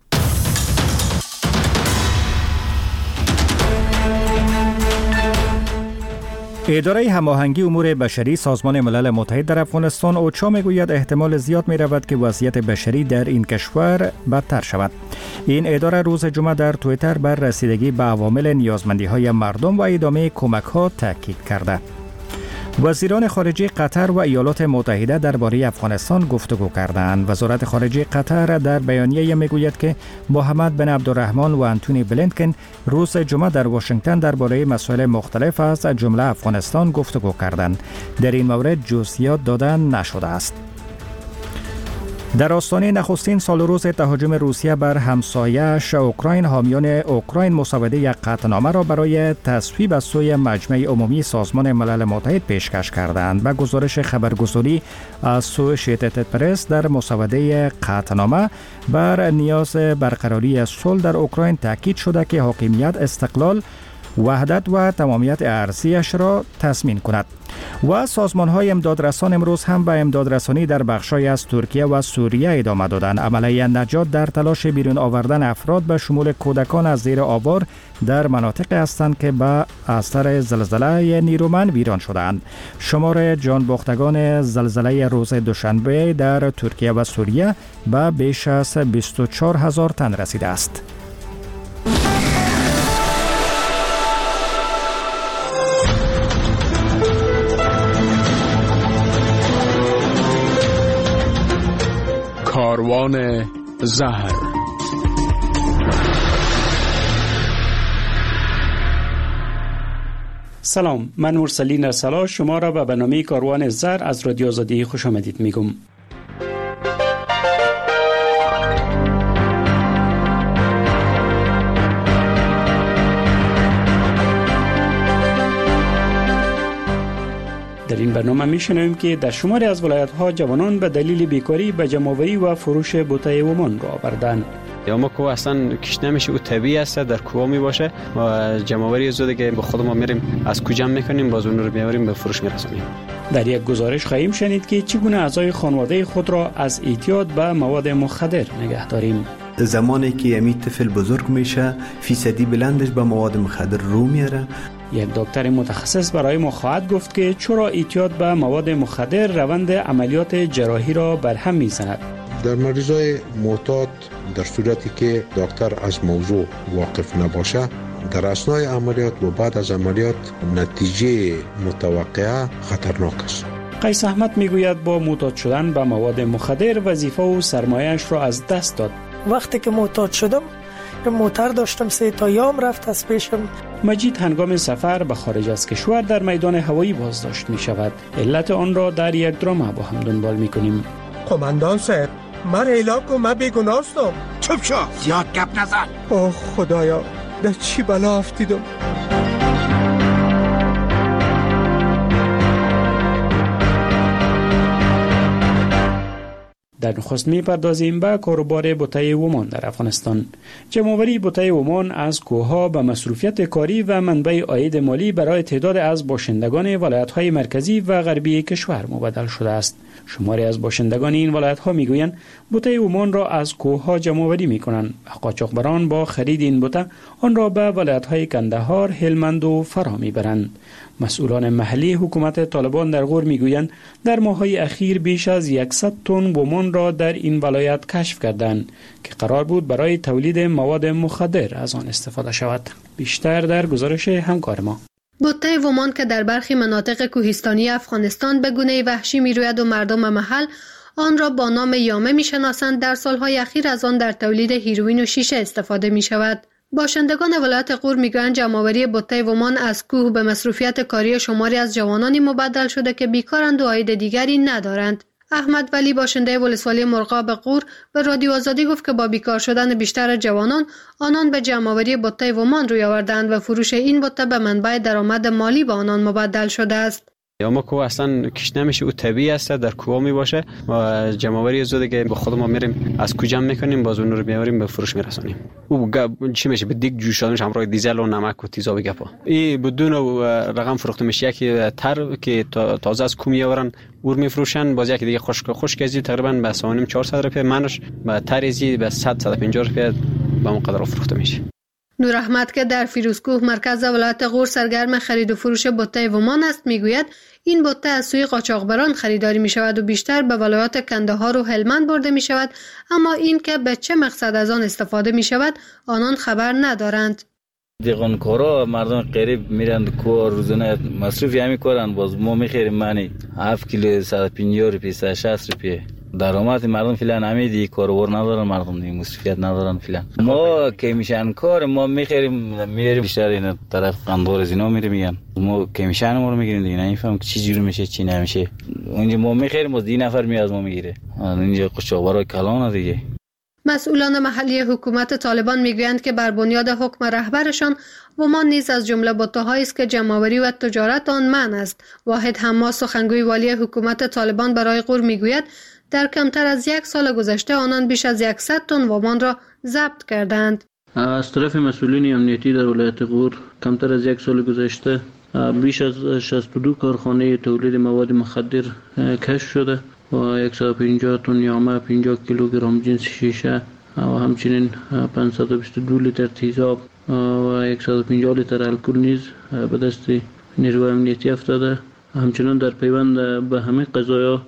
اداره هماهنگی امور بشری سازمان ملل متحد در افغانستان اوچا میگوید احتمال زیاد می رود که وضعیت بشری در این کشور بدتر شود. این اداره روز جمعه در توییتر بر رسیدگی به عوامل نیازمندی های مردم و ادامه کمک ها تاکید کرده. وزیران خارجه قطر و ایالات متحده درباره افغانستان گفتگو کردند. وزارت خارجه قطر در بیانیه میگوید که محمد بن عبدالرحمن و انتونی بلینکن روز جمعه در واشنگتن درباره مسائل مختلف از جمله افغانستان گفتگو کردند. در این مورد جزئیات داده نشده است. در آستانه نخستین سال روز تهاجم روسیه بر همسایه‌اش اوکراین، حامیان اوکراین مسوده یک قطعنامه را برای تصویب از سوی مجمع عمومی سازمان ملل متحد پیشکش کردند. به گزارش خبرگزاری از سوی اسوشییتد پرس در مسوده قطعنامه بر نیاز برقراری صلح در اوکراین تاکید شده که حاکمیت استقلال، وحدت و تمامیت ارضیش را تضمین کند. و سازمان‌های امدادرسان امروز هم به امدادرسانی در بخش‌های از ترکیه و سوریه ادامه دادند. عملیه نجات در تلاش بیرون آوردن افراد به شمول کودکان از زیر آوار در مناطقی هستند که به اثر زلزله نیرومند ویران شدند. شمار جان باختگان زلزله روز دوشنبه در ترکیه و سوریه به بیش از 24,000 تن رسیده است. کاروان زهر. سلام، من مرسلین ارسلا شما را به برنامه کاروان زهر از رادیو آزادی خوش آمدید میگم. در این برنامه میشنویم که در شماری از ولایت‌ها جوانان به دلیل بیکاری به جمع‌آوری و فروش بوته ومان را آوردند. یا ما کوه اصلا کش نمیشه، او طبیعی است، در کوه می باشه و جمع‌آوری زوده که با خود ما میریم از کوه جمع میکنیم، باز اون رو میاریم به فروش میرسونیم. در یک گزارش خواهیم شنید که چگونه اعضای خانواده خود را از اعتیاد به مواد مخدر نگه داریم. زمانی که یمی طفل بزرگ میشه فیصدی بلندش به مواد مخدر رو میاره. یک دکتر متخصص برای ما خواهد گفت که چرا اعتیاد به مواد مخدر روند عملیات جراحی را برهم میزند. در مریضای معتاد در صورتی که دکتر از موضوع واقف نباشه، در اثنای عملیات و بعد از عملیات نتیجه متوقعه خطرناک است. قیس احمد میگوید با معتاد شدن به مواد مخدر وظیفه و سرمایه‌اش را از دست داد. وقتی که معتاد شدم موتر داشتم، 3 تا یام رفت از پیشم. مجید هنگام سفر به خارج از کشور در میدان هوایی بازداشت می شود. علت آن را در یک درامه با هم دنبال می کنیم. قماندان صاحب، من اعلام کن من بیگناه هستم. چوب شو، زیاد گپ نزن. اوه خدایا، در چی بلا افتیدم. در نخست می‌پردازیم به کاروبار بوته ومان در افغانستان. جمع‌آوری بوته ومان از کوه‌ها به مصروفیت کاری و منبع عاید مالی برای تعداد از باشندگان ولایت‌های مرکزی و غربی کشور مبدل شده است. شماری از باشندگان این ولایت‌ها می‌گویند بوته ومان را از کوه‌ها جمع‌آوری می‌کنند و قاچاقبران با خرید این بوته آن را به ولایت‌های کندهار، هلمند و فرا می‌برند. مسئولان محلی حکومت طالبان در غور میگویند در ماه‌های اخیر بیش از 100 تن ومان را در این ولایت کشف کردند که قرار بود برای تولید مواد مخدر از آن استفاده شود. بیشتر در گزارش همکار ما. بوته ومان که در برخی مناطق کوهستانی افغانستان به گونه وحشی میروید و مردم محل آن را با نام یامه میشناسند، در سالهای اخیر از آن در تولید هیروئین و شیشه استفاده می شود. باشندگان ولایت غور میگویند جمع‌آوری بوته ومان از کوه به مصروفیت کاری شماری از جوانانی مبدل شده که بیکارند و عاید دیگری ندارند. احمد ولی باشنده ولسوالی مرغاب غور به رادیو آزادی گفت که با بیکار شدن بیشتر جوانان آنان به جمع‌آوری بوته ومان روی آوردند و فروش این بوته به منبع درآمد مالی به آنان مبدل شده است. یا کوه اصلا کش نمیشه، او طبیعی است، در کوه می باشه و جمع‌آوری زوده که به خود ما میریم از کوجا میکنیم، باز اون رو میاریم به فروش میرسونیم. او چی میشه؟ به دیگ جوش دادنش همراه دیزل و نمک و تیزابی گپا این بدون رقم فروخته میشه. یکی تر که تازه از کوه میآورن اور میفروشن، باز یکی دیگه خشک ازی تقریبا به 400 روپیه منش، به تریزی به 150 روپیه به اون قدر فروخته میشه. نور احمد که در فیروزکوه مرکز ولایت غور سرگرم خرید و فروش بوته ومان است میگوید این بوته از سوی قاچاقبران خریداری می شود و بیشتر به ولایات کندهار و هلمند برده می شود، اما این که به چه مقصد از آن استفاده می شود آنان خبر ندارند. دیغانکارا مردم قریب میرند کو روزانه مصرفی همی کردند، باز ما میخریم معنی 7 کیلو 150 روپیه 160 روپیه درآمد مردم فعلا همین کارور ندارن، مردم دیگه مصرفیت ندارن فعلا. ما که میشن کار ما میخریم میاریم بیشتر این طرف قندور از اینا میره میگن ما که میشن ما رو میگیریم دیگه، نمیفهم چی جوری میشه چی نمیشه. اونجا ما میخریم باز 10 نفر میاد ما میگیره، اینجا قشاورای کلان دیگه. مسئولان محلی حکومت طالبان میگویند که بر بنیاد حکم رهبرشان ومان نیز از جمله بوته‌هایی است که جمع‌آوری و تجارت آن منع است. واحد حماس سخنگوی والی حکومت طالبان برای غور میگوید در کمتر از 1 سال گذشته آنان بیش از 100 تن ومان را ضبط کردند. از طرف مسئولین امنیتی در ولایت غور کمتر از 1 سال گذشته بیش از 62 کارخانه تولید مواد مخدر کشف شده و 150 تن یامه، 50 کیلوگرم جنس شیشه و همچنین 522 لیتر تیزاب و 150 لیتر الکل نیز به دست نیروی امنیتی افتاده. همچنین در پیوند به همه قضایا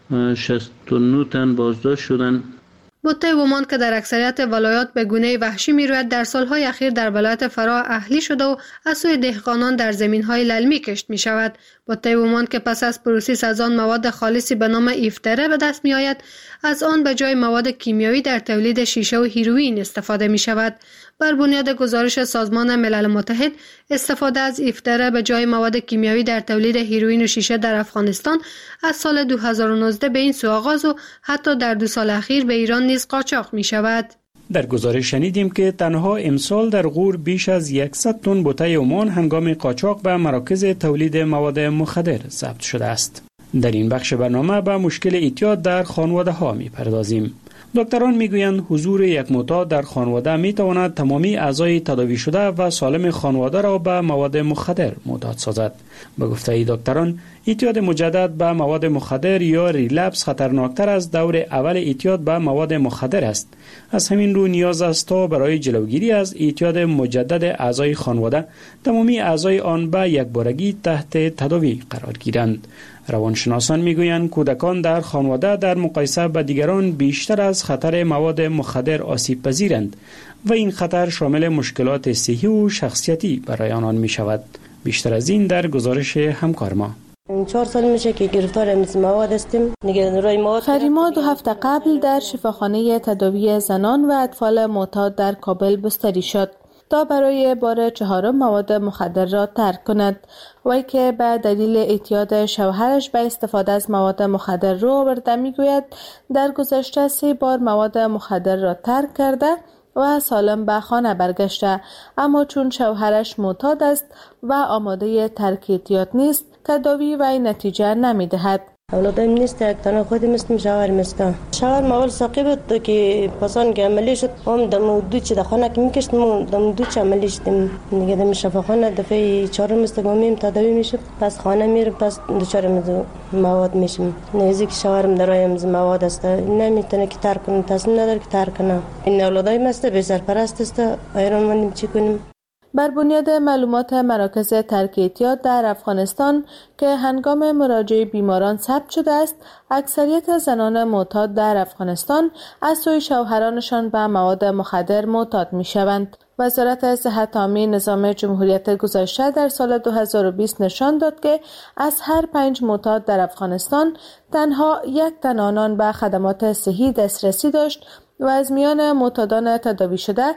69 تن بازداشت شدند. بوته ومان که در اکثریت ولایات به گونه وحشی میروید در سالهای اخیر در ولایت فرا اهلی شده و از سوی دهقانان در زمینهای للمی کشت می شود. بوته ومان که پس از پروسس از آن مواد خالصی به نام ایفتره به دست می آید، از آن به جای مواد کیمیایی در تولید شیشه و هیروئین استفاده می شود. بر بنیاد گزارش سازمان ملل متحد استفاده از ایفتره به جای مواد کیمیایی در تولید هیروئین و شیشه در افغانستان از سال 2019 به این سو آغاز و حتی در 2 سال اخیر به ایران نیز قاچاق می شود. در گزارش شنیدیم که تنها امسال در غور بیش از 100 تن بوته ومان هنگام قاچاق به مراکز تولید مواد مخدر ضبط شده است. در این بخش برنامه به مشکل اعتیاد در خانواده ها می پردازیم. دکتران میگویند حضور یک معتاد در خانواده میتواند تمامی اعضای تداوی شده و سالم خانواده را به مواد مخدر معتاد سازد. به گفته دکتران اعتیاد مجدد به مواد مخدر یا ریلپس خطرناکتر از دور اول اعتیاد به مواد مخدر است. از همین رو نیاز است تا برای جلوگیری از اعتیاد مجدد اعضای خانواده تمامی اعضای آن به یک بارگی تحت تداوی قرار گیرند. روانشناسان میگویند کودکان در خانواده در مقایسه با دیگران بیشتر از خطر مواد مخدر آسیب پذیرند و این خطر شامل مشکلات صحی و شخصیتی برای آنان می شود. بیشتر از این در گزارش همکار ما. 4 سال میشه که گرفتار مواد هستیم. فریما 2 هفته قبل در شفاخانه تداوی زنان و اطفال معتاد در کابل بستری شد تا برای بار 4 مواد مخدر را ترک کند. وی که به دلیل اعتیاد شوهرش به استفاده از مواد مخدر رو آورده میگوید در گذشته 3 بار مواد مخدر را ترک کرده و سالم به خانه برگشته، اما چون شوهرش معتاد است و آماده ترک اعتیاد نیست تداوی وی نتیجه نمیدهد. اولادم نیست، یک تنها خودم هستم، شوهرم است. شوهرم اول ساقی بود که پسان که عملی شد هم دم دو چه خانه که میکشتم دم دو چه عملی شدم دیگه دم شفاخانه دفعه 4 مستقیمیم تداوی میشد، پس خانه میرم پس دچار مواد میشم. نزدیک شوهرم درایم مواد است، نمیتونه که ترک کنه، تصمیم نداره که ترک کنه. این اولادای است به سرپرست است، ایران من چی کنیم؟ بر بنیاد معلومات مراکز ترک اعتیاد در افغانستان که هنگام مراجعه بیماران ثبت شده است، اکثریت زنان معتاد در افغانستان از سوی شوهرانشان به مواد مخدر معتاد می‌شوند. وزارت صحت عامه نظام جمهوریت گذشته در سال 2020 نشان داد که از هر 5 معتاد در افغانستان تنها 1 تن آنان به خدمات صحی دسترسی داشت و از میان معتادان تداوی شده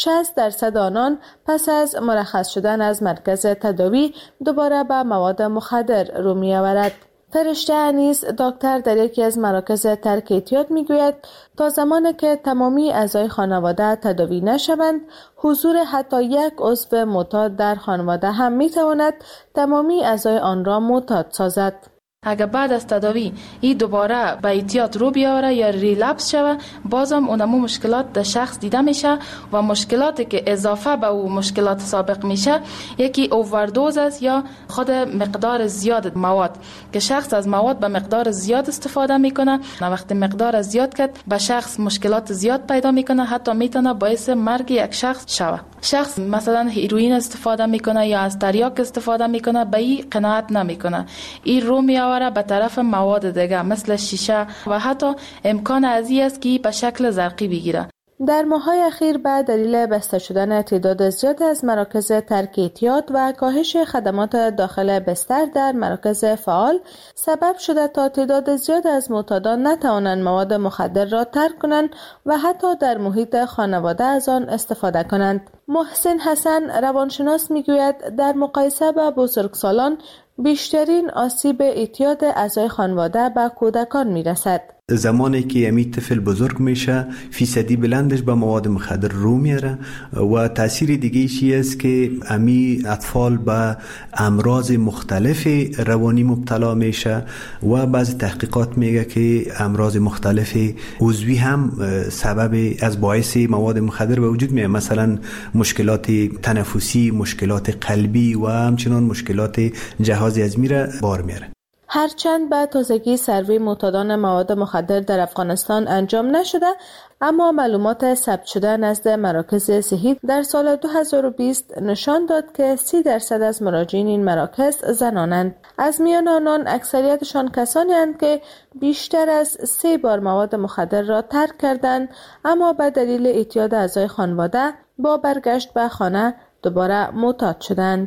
60% آنان پس از مرخص شدن از مرکز تداوی دوباره به مواد مخدر رو می آورد. فرشته انیس دکتر در یکی از مراکز ترک اعتیاد می گوید تا زمانی که تمامی اعضای خانواده تداوی نشوند، حضور حتی 1 عضو معتاد در خانواده هم می تواند تمامی اعضای آن را معتاد سازد. اگر بعد از تداوی این دوباره به اعتیاد رو بیاره یا ریلپس شوه، بازم اونمو مشکلات در شخص دیده میشه و مشکلاتی که اضافه به او مشکلات سابق میشه، یکی اووردوز است یا خود مقدار زیاد مواد که شخص از مواد به مقدار زیاد استفاده میکنه. وقتی مقدار زیاد کرد به شخص مشکلات زیاد پیدا میکنه، حتی میتونه باعث مرگ یک شخص شوه. شخص مثلا هیروئین استفاده میکنه یا از تریاک استفاده میکنه، به این قناعت نمیکنه، این رو میآوره به طرف مواد دیگه مثل شیشه و حتی امکان ازی است که به شکل زرقی بگیره. در ماه‌های اخیر به دلیل بسته شدن تعداد زیاد از مراکز ترک اعتیاد و کاهش خدمات داخل بستر در مراکز فعال سبب شده تا تعداد زیاد از معتادان نتوانند مواد مخدر را ترک کنند و حتی در محیط خانواده از آن استفاده کنند. محسن حسن روانشناس میگوید در مقایسه با بزرگسالان بیشترین آسیب اعتیاد اعضای خانواده به کودکان میرسد. زمانی که امی طفل بزرگ میشه فیصدی بلندش به مواد مخدر رو میاره و تاثیر دیگه ایشی است که امی اطفال به امراض مختلف روانی مبتلا میشه و بعضی تحقیقات میگه که امراض مختلف عضوی هم سبب از باعث مواد مخدر به وجود میاد، مثلا مشکلات تنفسی، مشکلات قلبی و همچنان مشکلات جهاز هضمی را بار میاره. هرچند به تازگی سروی معتادان مواد مخدر در افغانستان انجام نشده، اما معلومات ثبت شده نزد مراکز صحی در سال 2020 نشان داد که 30% از مراجعین این مراکز زنانند. از میان آنان اکثریتشان کسانی هستند که بیشتر از 3 بار مواد مخدر را ترک کردند، اما به دلیل اعتیاد اعضای خانواده با برگشت به خانه دوباره معتاد شدند.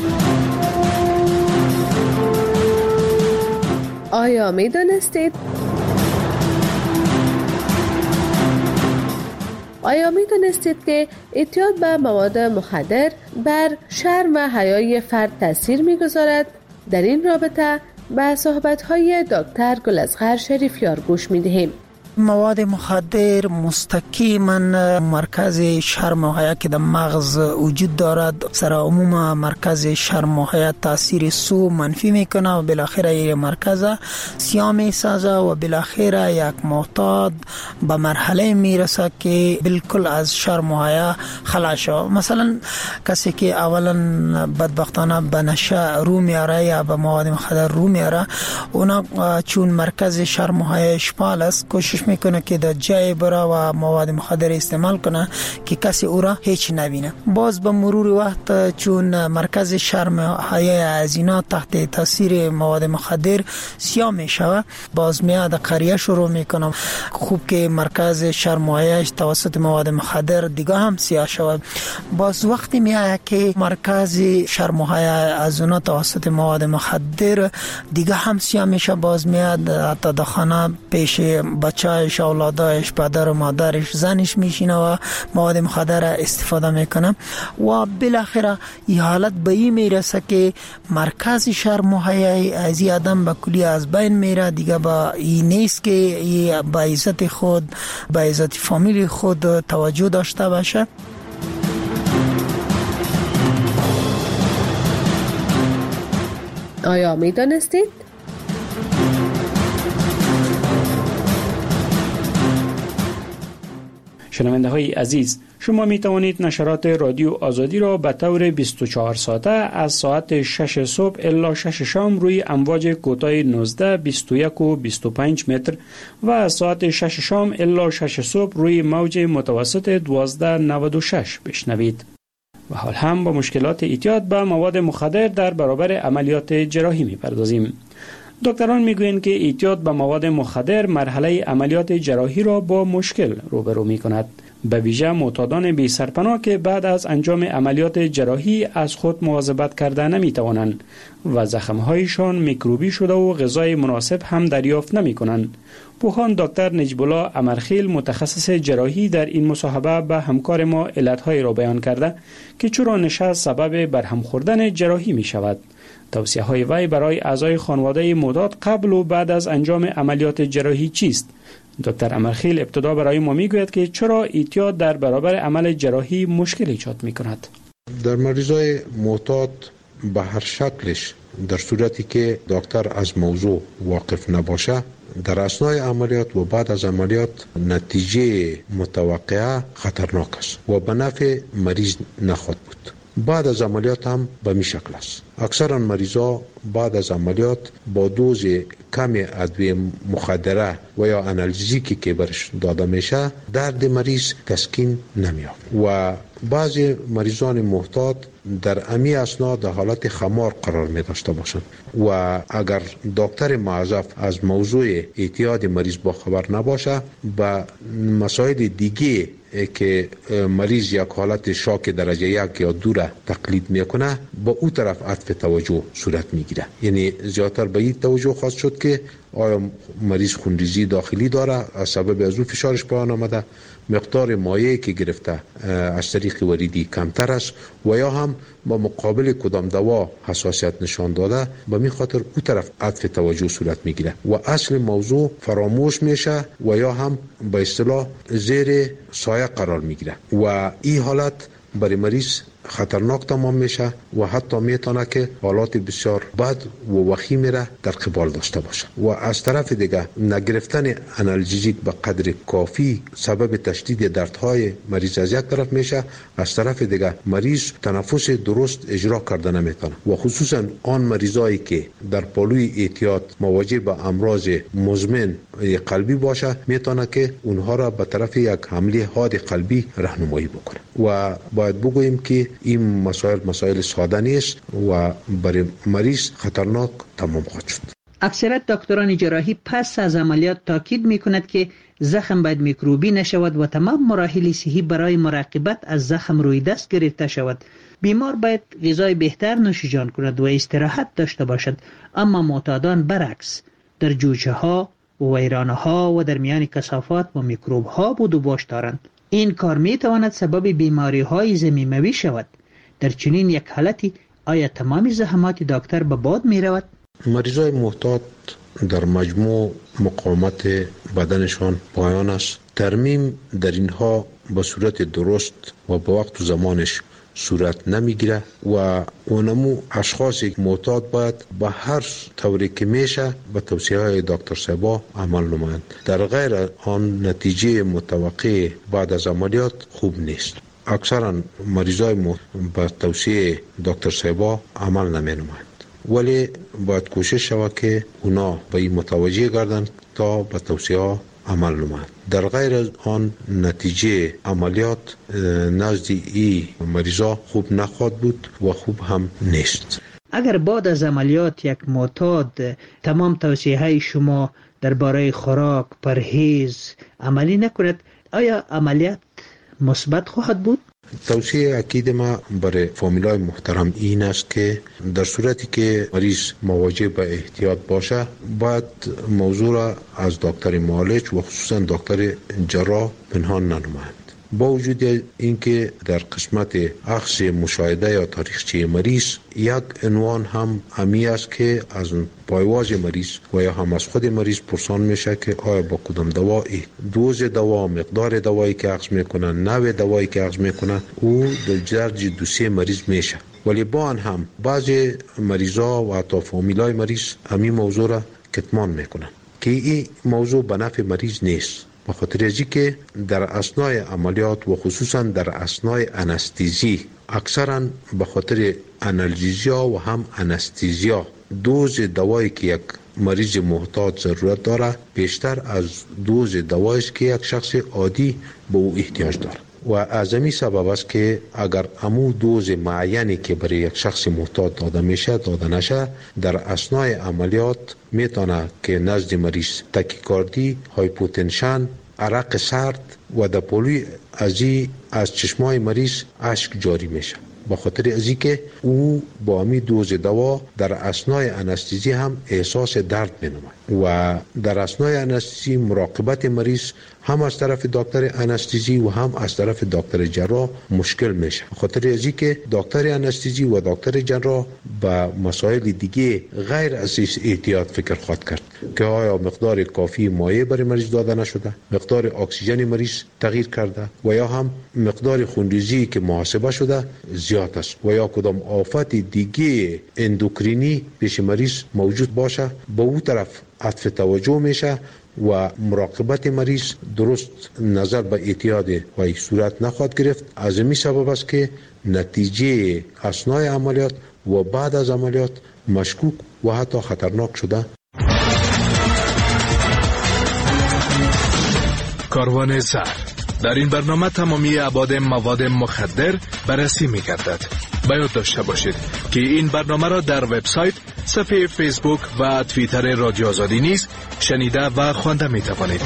آیا می دانستید که اعتیاد به مواد مخدر بر شرم و حیای فرد تاثیر می‌گذارد؟ در این رابطه به صحبت‌های دکتر گل‌اصغر شریفیار گوش می‌دهیم. مواد مخدر مستقیما مرکز شرم و حیا که در مغز وجود دارد سر عموم مرکز شرم و حیا تاثیر سو منفی میکنه و بالاخره این مرکز سیاه میسازه و بالاخره یک معتاد به مرحله میرسه که بالکل از شرم و حیا خلاص شد. مثلا کسی که اولا بدبختانه به نشه رو میاره یا به مواد مخدر رو میاره، اونا چون مرکز شرم و حیا اشپال است کوشش میکنه که در جای برا و مواد مخدر استعمال کنه که کسی او را هیچ نبینه. باز به مرور وقت چون مرکز شرم و حیا از اینا تحت تاثیر مواد مخدر سیاه میشه، باز میاد قریه شروع میکنه. خوب که مرکز شرم و حیا توسط مواد مخدر دیگه هم سیاه شود، باز وقتی میاد که مرکز شرم و حیا از اونا توسط مواد مخدر دیگه هم سیاه میشه، باز میاد حتی در خانه پیش بچه اولادش، پدر و مادرش، زنش میشینه و مواد مخدر استفاده میکنه و بالاخره این حالت به این میرسه که مرکز شرم و حیا از این آدم به کلی از بین میره. دیگه با این نیست که با عزت خود، با عزت فامیل خود توجه داشته باشه. آیا میدانستید؟ شنونده های عزیز، شما می توانید نشرات رادیو آزادی را به طور 24 ساعته از ساعت 6 صبح الی 6 شام روی امواج کوتاه 19، 21 و 25 متر و از ساعت 6 شام الی 6 صبح روی موج متوسط 1296 بشنوید. و حال هم با مشکلات اعتیاد به مواد مخدر در برابر عملیات جراحی می‌پردازیم. دکتران میگویند که اعتیاد به مواد مخدر مرحله عملیات جراحی را با مشکل روبرو می‌کند. به ویژه معتادان بی سرپناه که بعد از انجام عملیات جراحی از خود مواظبت کرده نمی‌توانند و زخم‌هایشان میکروبی شده و غذای مناسب هم دریافت نمی‌کنند. پوهان دکتر نجیب الله امرخیل متخصص جراحی در این مصاحبه به همکار ما علت‌های را بیان کرده که چرا نشست سبب برهم خوردن جراحی می‌شود. توصیه‌های وی برای اعضای خانواده معتاد قبل و بعد از انجام عملیات جراحی چیست؟ دکتر امرخیل ابتدا برای ما میگوید که چرا اعتیاد در برابر عمل جراحی مشکل ایجاد می‌کند. در مریضای معتاد به هر شکلش در صورتی که دکتر از موضوع واقف نباشه، در اثنای عملیات و بعد از عملیات نتیجه متوقعه خطرناک است و به نفع مریض نخواهد بود. بعد از عملیات هم به می شکل است. اکثرا مریضا بعد از عملیات با دوز کم ادویه مخدره و یا آنالژیکی که برش داده میشه درد مریض تسکین نمی‌یابد و بعضی مریضان معتاد در امی اثنا در حالت خمار قرار می داشته باشند و اگر دکتر معذف از موضوع اعتیاد مریض با خبر نباشه به مسائل دیگه که مریض یک حالت شاک درجه 1 یا 2 را تقلید میکنه با او طرف عطف توجه صورت میگیره. یعنی زیادتر به این توجه خواست شد که آیا مریض خونریزی داخلی داره، از سبب از او فشارش پایان آمده، مقدار مایعی که گرفته از طریق وریدی کمتر است و یا هم با مقابل کدام دوا حساسیت نشان داده، به می خاطر او طرف عطف توجه صورت میگیره و اصل موضوع فراموش میشه و یا هم به اصطلاح زیر سایه قرار میگیره و این حالت برای مریض خطرناک تمام میشه و حتی میتونه که حالات بسیار بد و وخیمی را در قبال داشته باشه و از طرف دیگه نگرفتن آنالژیک به قدر کافی سبب تشدید دردهای مریض از یک طرف میشه، از طرف دیگه مریض تنفس درست اجرا کرده نمیتونه و خصوصا آن مریضایی که در پالوی اعتیاد مواجه به امراض مزمن قلبی باشه میتونه که اونها را به طرف یک حمله حاد قلبی راهنمایی بکنه و باید بگوییم که این مسائل ساده نیست و برای مریض خطرناک تمام خواهد شد. اکثریت دکتران جراحی پس از عملیات تاکید میکند که زخم باید میکروبی نشود و تمام مراحل صحی برای مراقبت از زخم روی دست گرفته شود. بیمار باید غذای بهتر نوشیجان کند و استراحت داشته باشد، اما معتادان برعکس در جوجه ها و ویرانه ها و در میان کثافات و میکروب ها بود و باش دارند. این کار می تواند سبب بیماری های ضمیموی شود. در چنین یک حالتی آیا تمام زحمات دکتر به باد می رود؟ مریضای معتاد در مجموع مقاومت بدنشان پایان است. ترمیم در اینها به صورت درست و به وقت و زمانش صورت نمیگیره و اونمو اشخاص معتاد باید به هر طوری که میشه به توصیه های دکتر صاحبا عمل نمایند. در غیر آن نتیجه متوقع بعد از عملیات خوب نیست. اکثرا مریضای به توصیه دکتر صاحبا عمل نمی نمایند، ولی باید کوشش شود که اونا به این متوجه گردند تا به توصیه ها عمل نمایند. در غیر آن نتیجه عملیات نزد این مریضا خوب نخواهد بود و خوب هم نیست. اگر بعد از عملیات یک معتاد تمام توصیه های شما درباره خوراک، پرهیز عملی نکند، آیا عملیات مثبت خواهد بود؟ توصیه اکید ما برای فامیلای محترم این است که در صورتی که مریض مواجه به احتیاط باشه باید موضوع را از دکتر معالج و خصوصا دکتر جراح پنهان ننمایند. با وجود اینکه در قسمت اخذ مشاهده یا تاریخچه مریض یک عنوان هم همی است که از پایواز مریض و یا هم از خود مریض پرسان میشه که آیا با کدام دوا دوز دوا، مقدار دوایی که اخذ میکنن، نوع دوایی که اخذ میکنن او در درج دوسیه مریض میشه. ولی با آن هم بعضی مریضا و حتی فامیلای مریض همین موضوع را کتمان میکنن که این موضوع به نفع مریض نیست، به خاطر ازی که در اثنای عملیات و خصوصا در اثنای انستیزی اکثرا به خاطر آنالژزیا و هم انستیزیا دوز دوایی که یک مریض معتاد ضرورت داره بیشتر از دوز دوایی است که یک شخص عادی به او احتیاج داره و از این سبب است که اگر امو دوز معینی که برای یک شخص معتاد داده میشه داده نشه، در اثنای عملیات میتونه که نزد مریض تاکیکاردی، هایپوتنشن، عرق سرد و در پلوی از چشمای مریض اشک جاری میشه. با خاطر ازی که او با امی دوز دوا در اثنای انستیزی هم احساس درد مینماید و در اثنای انستیزی مراقبت مریض هم از طرف دکتر انستیزی و هم از طرف دکتر جراح مشکل میشه. خاطر ازی که دکتر انستیزی و دکتر جراح به مسائل دیگه غیر از احتیاط فکر خواهد کرد که آیا مقدار کافی مایع برای مریض داده نشده، مقدار اکسیژن مریض تغییر کرده و یا هم مقدار خونریزی که محاسبه شده زیاد است و یا کدام آفت دیگه اندوکرینی پیش مریض موجود باشه، به اون طرف عطف توجه میشه و مراقبت مریض درست نظر به احتیاط و صورت نخواهد گرفت. از این سبب است که نتیجه اثنای عملیات و بعد از عملیات مشکوک و حتی خطرناک شده. کاروان زر. در این برنامه تمامی ابعاد مواد مخدر بررسی می‌گردد. باید داشته باشید که این برنامه را در وبسایت، صفحه فیسبوک و توییتر رادیو آزادی نیز شنیده و خوانده می‌توانید.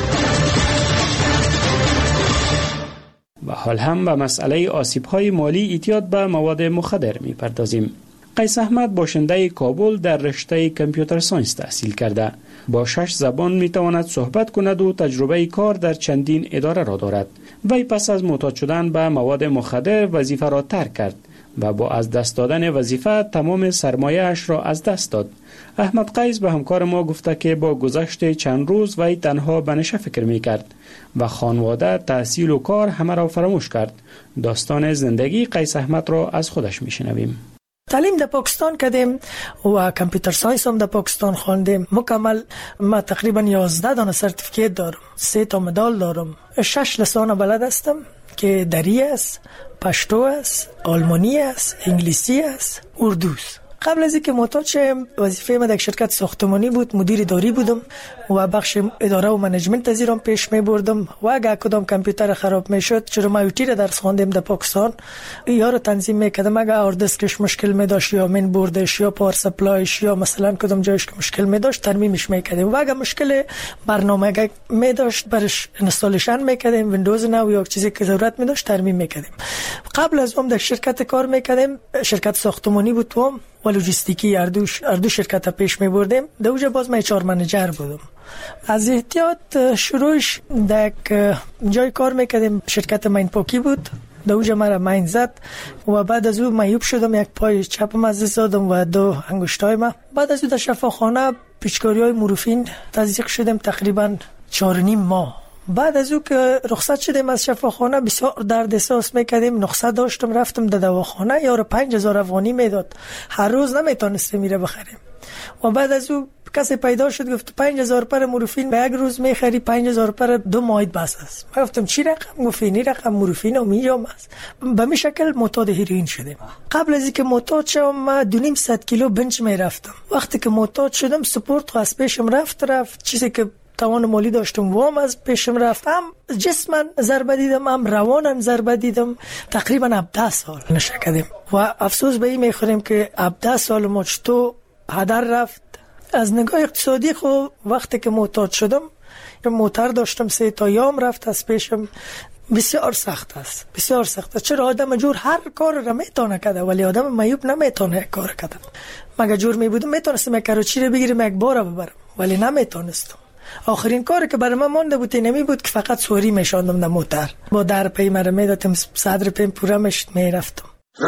و حال هم به مسئله آسیب‌های مالی اعتیاد به مواد مخدر می‌پردازیم. قیس احمد باشنده کابل در رشته کامپیوتر ساینس تحصیل کرده. با 6 زبان میتواند صحبت کند و تجربه کار در چندین اداره را دارد. وی پس از معتاد شدن به مواد مخدر وظیفه را ترک کرد و با از دست دادن وظیفه تمام سرمایه‌اش را از دست داد. احمد قیس به همکار ما گفته که با گذشت چند روز وی تنها به نشه فکر میکرد و خانواده، تحصیل و کار همه را فراموش کرد. داستان زندگی قیس احمد را از خودش میشنویم. تعلیم در پاکستان کردیم و کامپیوتر ساینس هم در پاکستان خواندیم مکمل. ما تقریبا 11 دانه سرتیفیکیت دارم، 3 تا مدال دارم، 6 لسان بلد هستم که دری است، پشتو است، آلمانی است، انگلیسی است، اردو است. قبل از اینکه معتاد شدم وظیفه من در شرکت ساختمانی بود، مدیر اداری بودم و بخش اداره و منیجمنت از ایران پیش می بردم و اگه کدام کامپیوتر خراب می شد، چرا ما یوتی را درس خواندیم در پاکستان، یا رو تنظیم میکردم. اگه هارد دیسکش مشکل می داشت یا مین بوردش یا پاور سپلایش یا مثلا کدام جایش که مشکل می داشت ترمیمش میکردیم و اگه مشکل برنامه می داشت برش اینستالیشن میکردیم، ویندوز نو یا چیزی که ضرورت می داشت ترمیم میکردیم. قبل از اون در شرکت کار میکردیم، شرکت ساختمانی بود و لوجستیکی اردو شرکت پیش می بردیم. در اونجا باز من اچ آر منیجر بودم. از احتیاط شروعش در جای کار میکردیم، شرکت مین پاکی بود، در اونجا مرا مین زد و بعد از اون معیوب شدم، یک پای چپم از دست دادم و 2 انگشتای ما. بعد از اون در شفاخانه پیچکاری های مورفین تزریق شدم تقریبا 4.5 ماه. بعد از اون که رخصت شدیم از شفاخانه بسیار درد احساس میکردیم، نسخه داشتم، رفتم در دواخانه، یارو 5000 افغانی میداد، هر روز نمیتونستیم میره بخریم. و بعد از اون کسی پیدا شد گفت 5000 پر مورفین به یک روز میخری، 5000 پر 2 ماه بس است. من گفتم چی رقم؟ گفت این رقم مورفین و میجام است. به می شکل معتاد هیروئین شدیم. قبل از اینکه معتاد شدم من 2.5 کیلو بنچ میرفتم. وقتی که معتاد شدم سپورت از پیشم رفت چیزی که توان مالی داشتم وام از پیشم رفتم، جسماً ضربه دیدم، هم رواناً ضربه دیدم. تقریبا 17 سال نشه کردیم و افسوس به این میخوریم که 17 سال ما چطور هدر رفت. از نگاه اقتصادی خو وقتی که معتاد شدم، موتر داشتم 3 تا یام رفت از پیشم، بسیار سخت است، بسیار سخت است. چرا آدم جور هر کار را میتونه کرده ولی آدم معیوب نمیتونه کار کرده. مگه جور می بودم میتونستم یک کراچی رو بگیرم یک بار ببرم ولی نمیتونستم. آخرین کاری که برای من مونده بود اینمی بود که فقط سواری میشاندم در موتر، با در پی مرا میدادم، صدر پیم پورا میرفتم.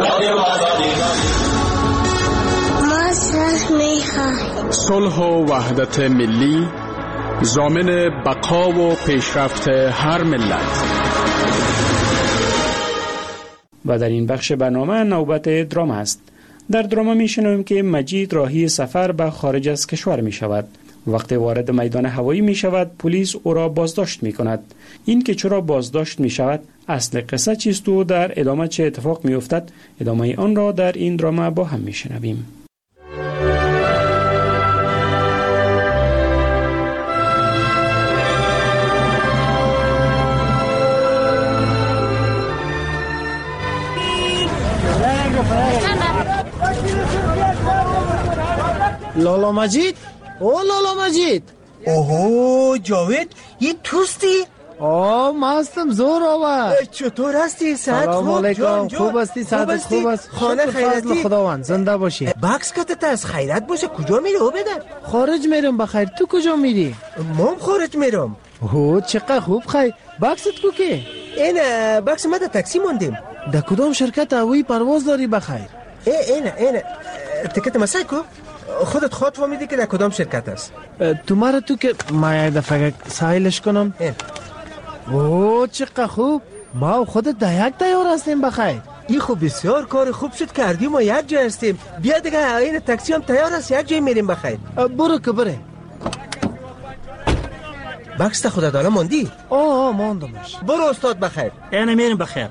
صلح و وحدت ملی ضامن بقا و پیشرفت هر ملت. و در این بخش برنامه نوبت درام است. در درام میشنویم که مجید راهی سفر به خارج از کشور می شود. وقتی وارد میدان هوایی می شود پلیس او را بازداشت می کند. این که چرا بازداشت می شود، اصل قصه چیست و در ادامه چه اتفاق می افتد، ادامه آن را در این درام با هم می شنویم. لالا مجید؟ او لالا مجید. اوه جاوید، این توستی؟ ما هستم زور آور. چطور هستی؟ صحت خوب؟ سلام علیکم. خوب هستی؟ صحت خوب است؟ خانه خیرتی؟ خداوند زنده باشی. بکس کتت از خیرت باشه. کجا میری او بدن؟ خارج میرم بخیر. تو کجا میری؟ من خارج میرم. اوه چقدر خوب. خیر بکست کو که؟ این بکس ما در تاکسی موندیم. در کدام شرکت هوایی پرواز داری بخیر؟ این تیکت مسای کو؟ خودت خود فهمیدی که در کدام شرکت است؟ تو مرا تو که ما یه دفعه سایلش کنم. اوه چقدر خوب. ما خودت در یک تیار هستیم بخیر. این خوب بسیار کار خوب شد کردیم و یک جای هستیم. بیا دیگه این تاکسی هم تیار است، یک جای میریم بخیر. برو که بره. بکس تا خدا دالا موندی؟ موندمش. برو استاد بخیر. اینه میریم بخیر.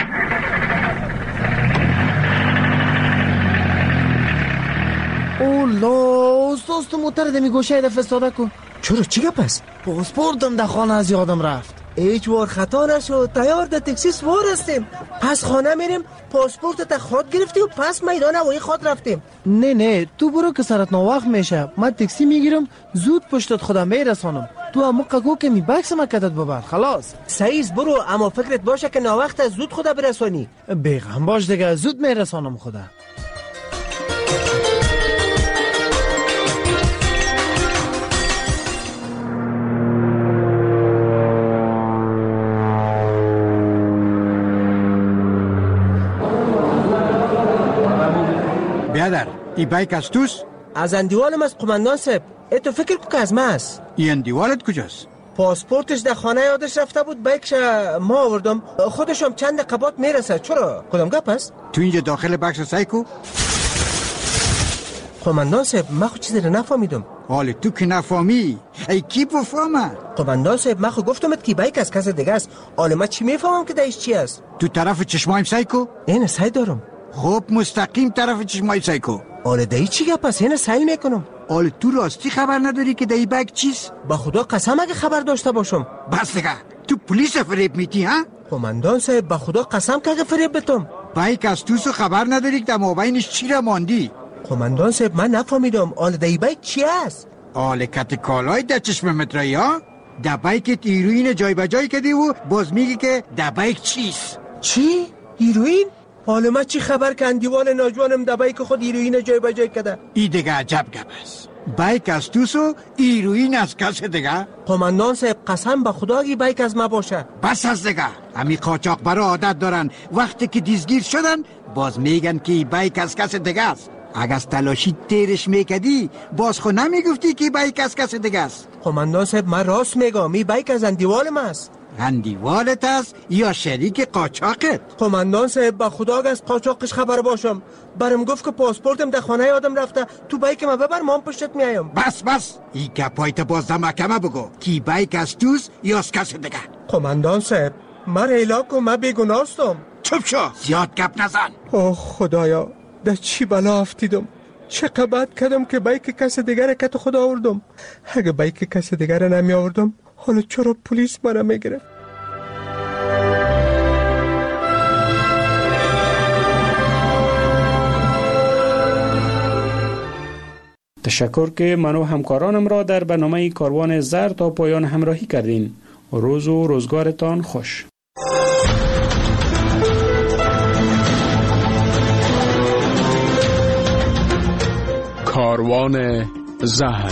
اولا استاد تو موتر دمی گوشه دفع استاده کن. چرا چی گپ است؟ پاسپورتم در خانه از یادم رفت. هیچ وار خطا نشد. تیار در تاکسی سوار هستیم. پس خانه میریم، پاسپورت تا خود گرفتی و پس میدان هوایی خود رفتیم. نه تو برو که سرت ناوقت میشه. من تاکسی میگیرم زود پشتت خودم میرسانم. تو هم گو که می بکس ما کتت ببر. خلاص سعیز برو، اما فکرت باشه که ناوقت زود خدا برسانی. بیغم باش دیگه، زود میرسانم خدا. بیادر ای بایک از توست؟ از اندیوالم از قماندان صاحب. تو فکر کو که از ما است؟ این اندیوالت کجاست؟ پاسپورتش در خانه یادش رفته بود، بایکش ما آوردم. خودشم چند قبات میرسه. چرا؟ کدام گپ است؟ تو اینجا داخل بکس سایکو؟ قماندان صاحب من خود چیزی رو نفهمیدم. حالا تو که نفهمی ای کی بفهمه؟ قماندان صاحب من خود گفتمت که بایک از کس دیگه است. حالا من چی میفهمم که دایش چی است؟ تو طرف چشمایم سایکو؟ این سعی دارم. خب مستقیم طرف چشمای سایکو. حالا دایی چی گپ است؟ این سعی میکنم. حالا تو راستی خبر نداری که دایی بایک چیست؟ با خدا قسم اگه خبر داشته باشم. بس دیگه تو پلیس فریب میتی ها؟ قماندان صاحب با خدا قسم که اگه فریب بتم. بایک از توسو خبر نداری که در مابینش چی را ماندی؟ قماندان صاحب من نفهمیدم. حالا دایی بایک چی است؟ حالا کت کالای در چشم مترایی ها؟ در بایک ایروین جای بجای کدی و باز میگی که در بایک چیست؟ چی؟ ایروین؟ حالا من چی خبر که اندیوال ناجوانم در بایک خود ایروین جای بجای کده؟ ای دیگه عجب گپ است. بایک از توسو ایروین از کس دیگه؟ قماندان صاحب قسم به خدا اگه بایک از ما باشه. بس از دیگه. همی قاچاق برا عادت دارن وقتی که دیزگیر شدن باز میگن که بایک از کس دیگه است. اگه از تلاشی تیرش میکدی باز خود نمیگفتی که بایک از کس دیگه است. قماندان صاحب من راست میگم این بایک از اندیوال ما است. اندیوالت است یا شریک قاچاقت؟ قماندان صاحب با خدا اگه از قاچاقش خبر باشم برم گفت که پاسپورتم در خانه آدم رفته، تو بایک ما ببر من پشتت میایم. بس این گپایت باز در محکمه بگو کی بایک از توست یا از کس دیگه. قماندان صاحب من ریلا کن، من بیگناه هستم. چوب شو، زیاد گپ نزن. اوه خدایا در چی بلا افتیدم. چه بد کردم که بایک کس دیگر کت خدا آوردم. اگه بایک کس دیگر نمی آوردم حالا چرا پلیس مرا میگرفت؟ تشکر که من و همکارانم را در برنامه کاروان زر تا پایان همراهی کردین. روز و روزگارتان خوش. کاروان زهر.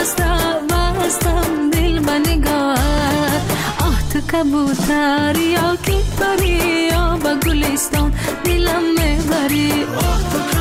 بستم دل به نگاه. آه تو کبوتر یا کی پری یا به گلستان دلم میبری. آه تو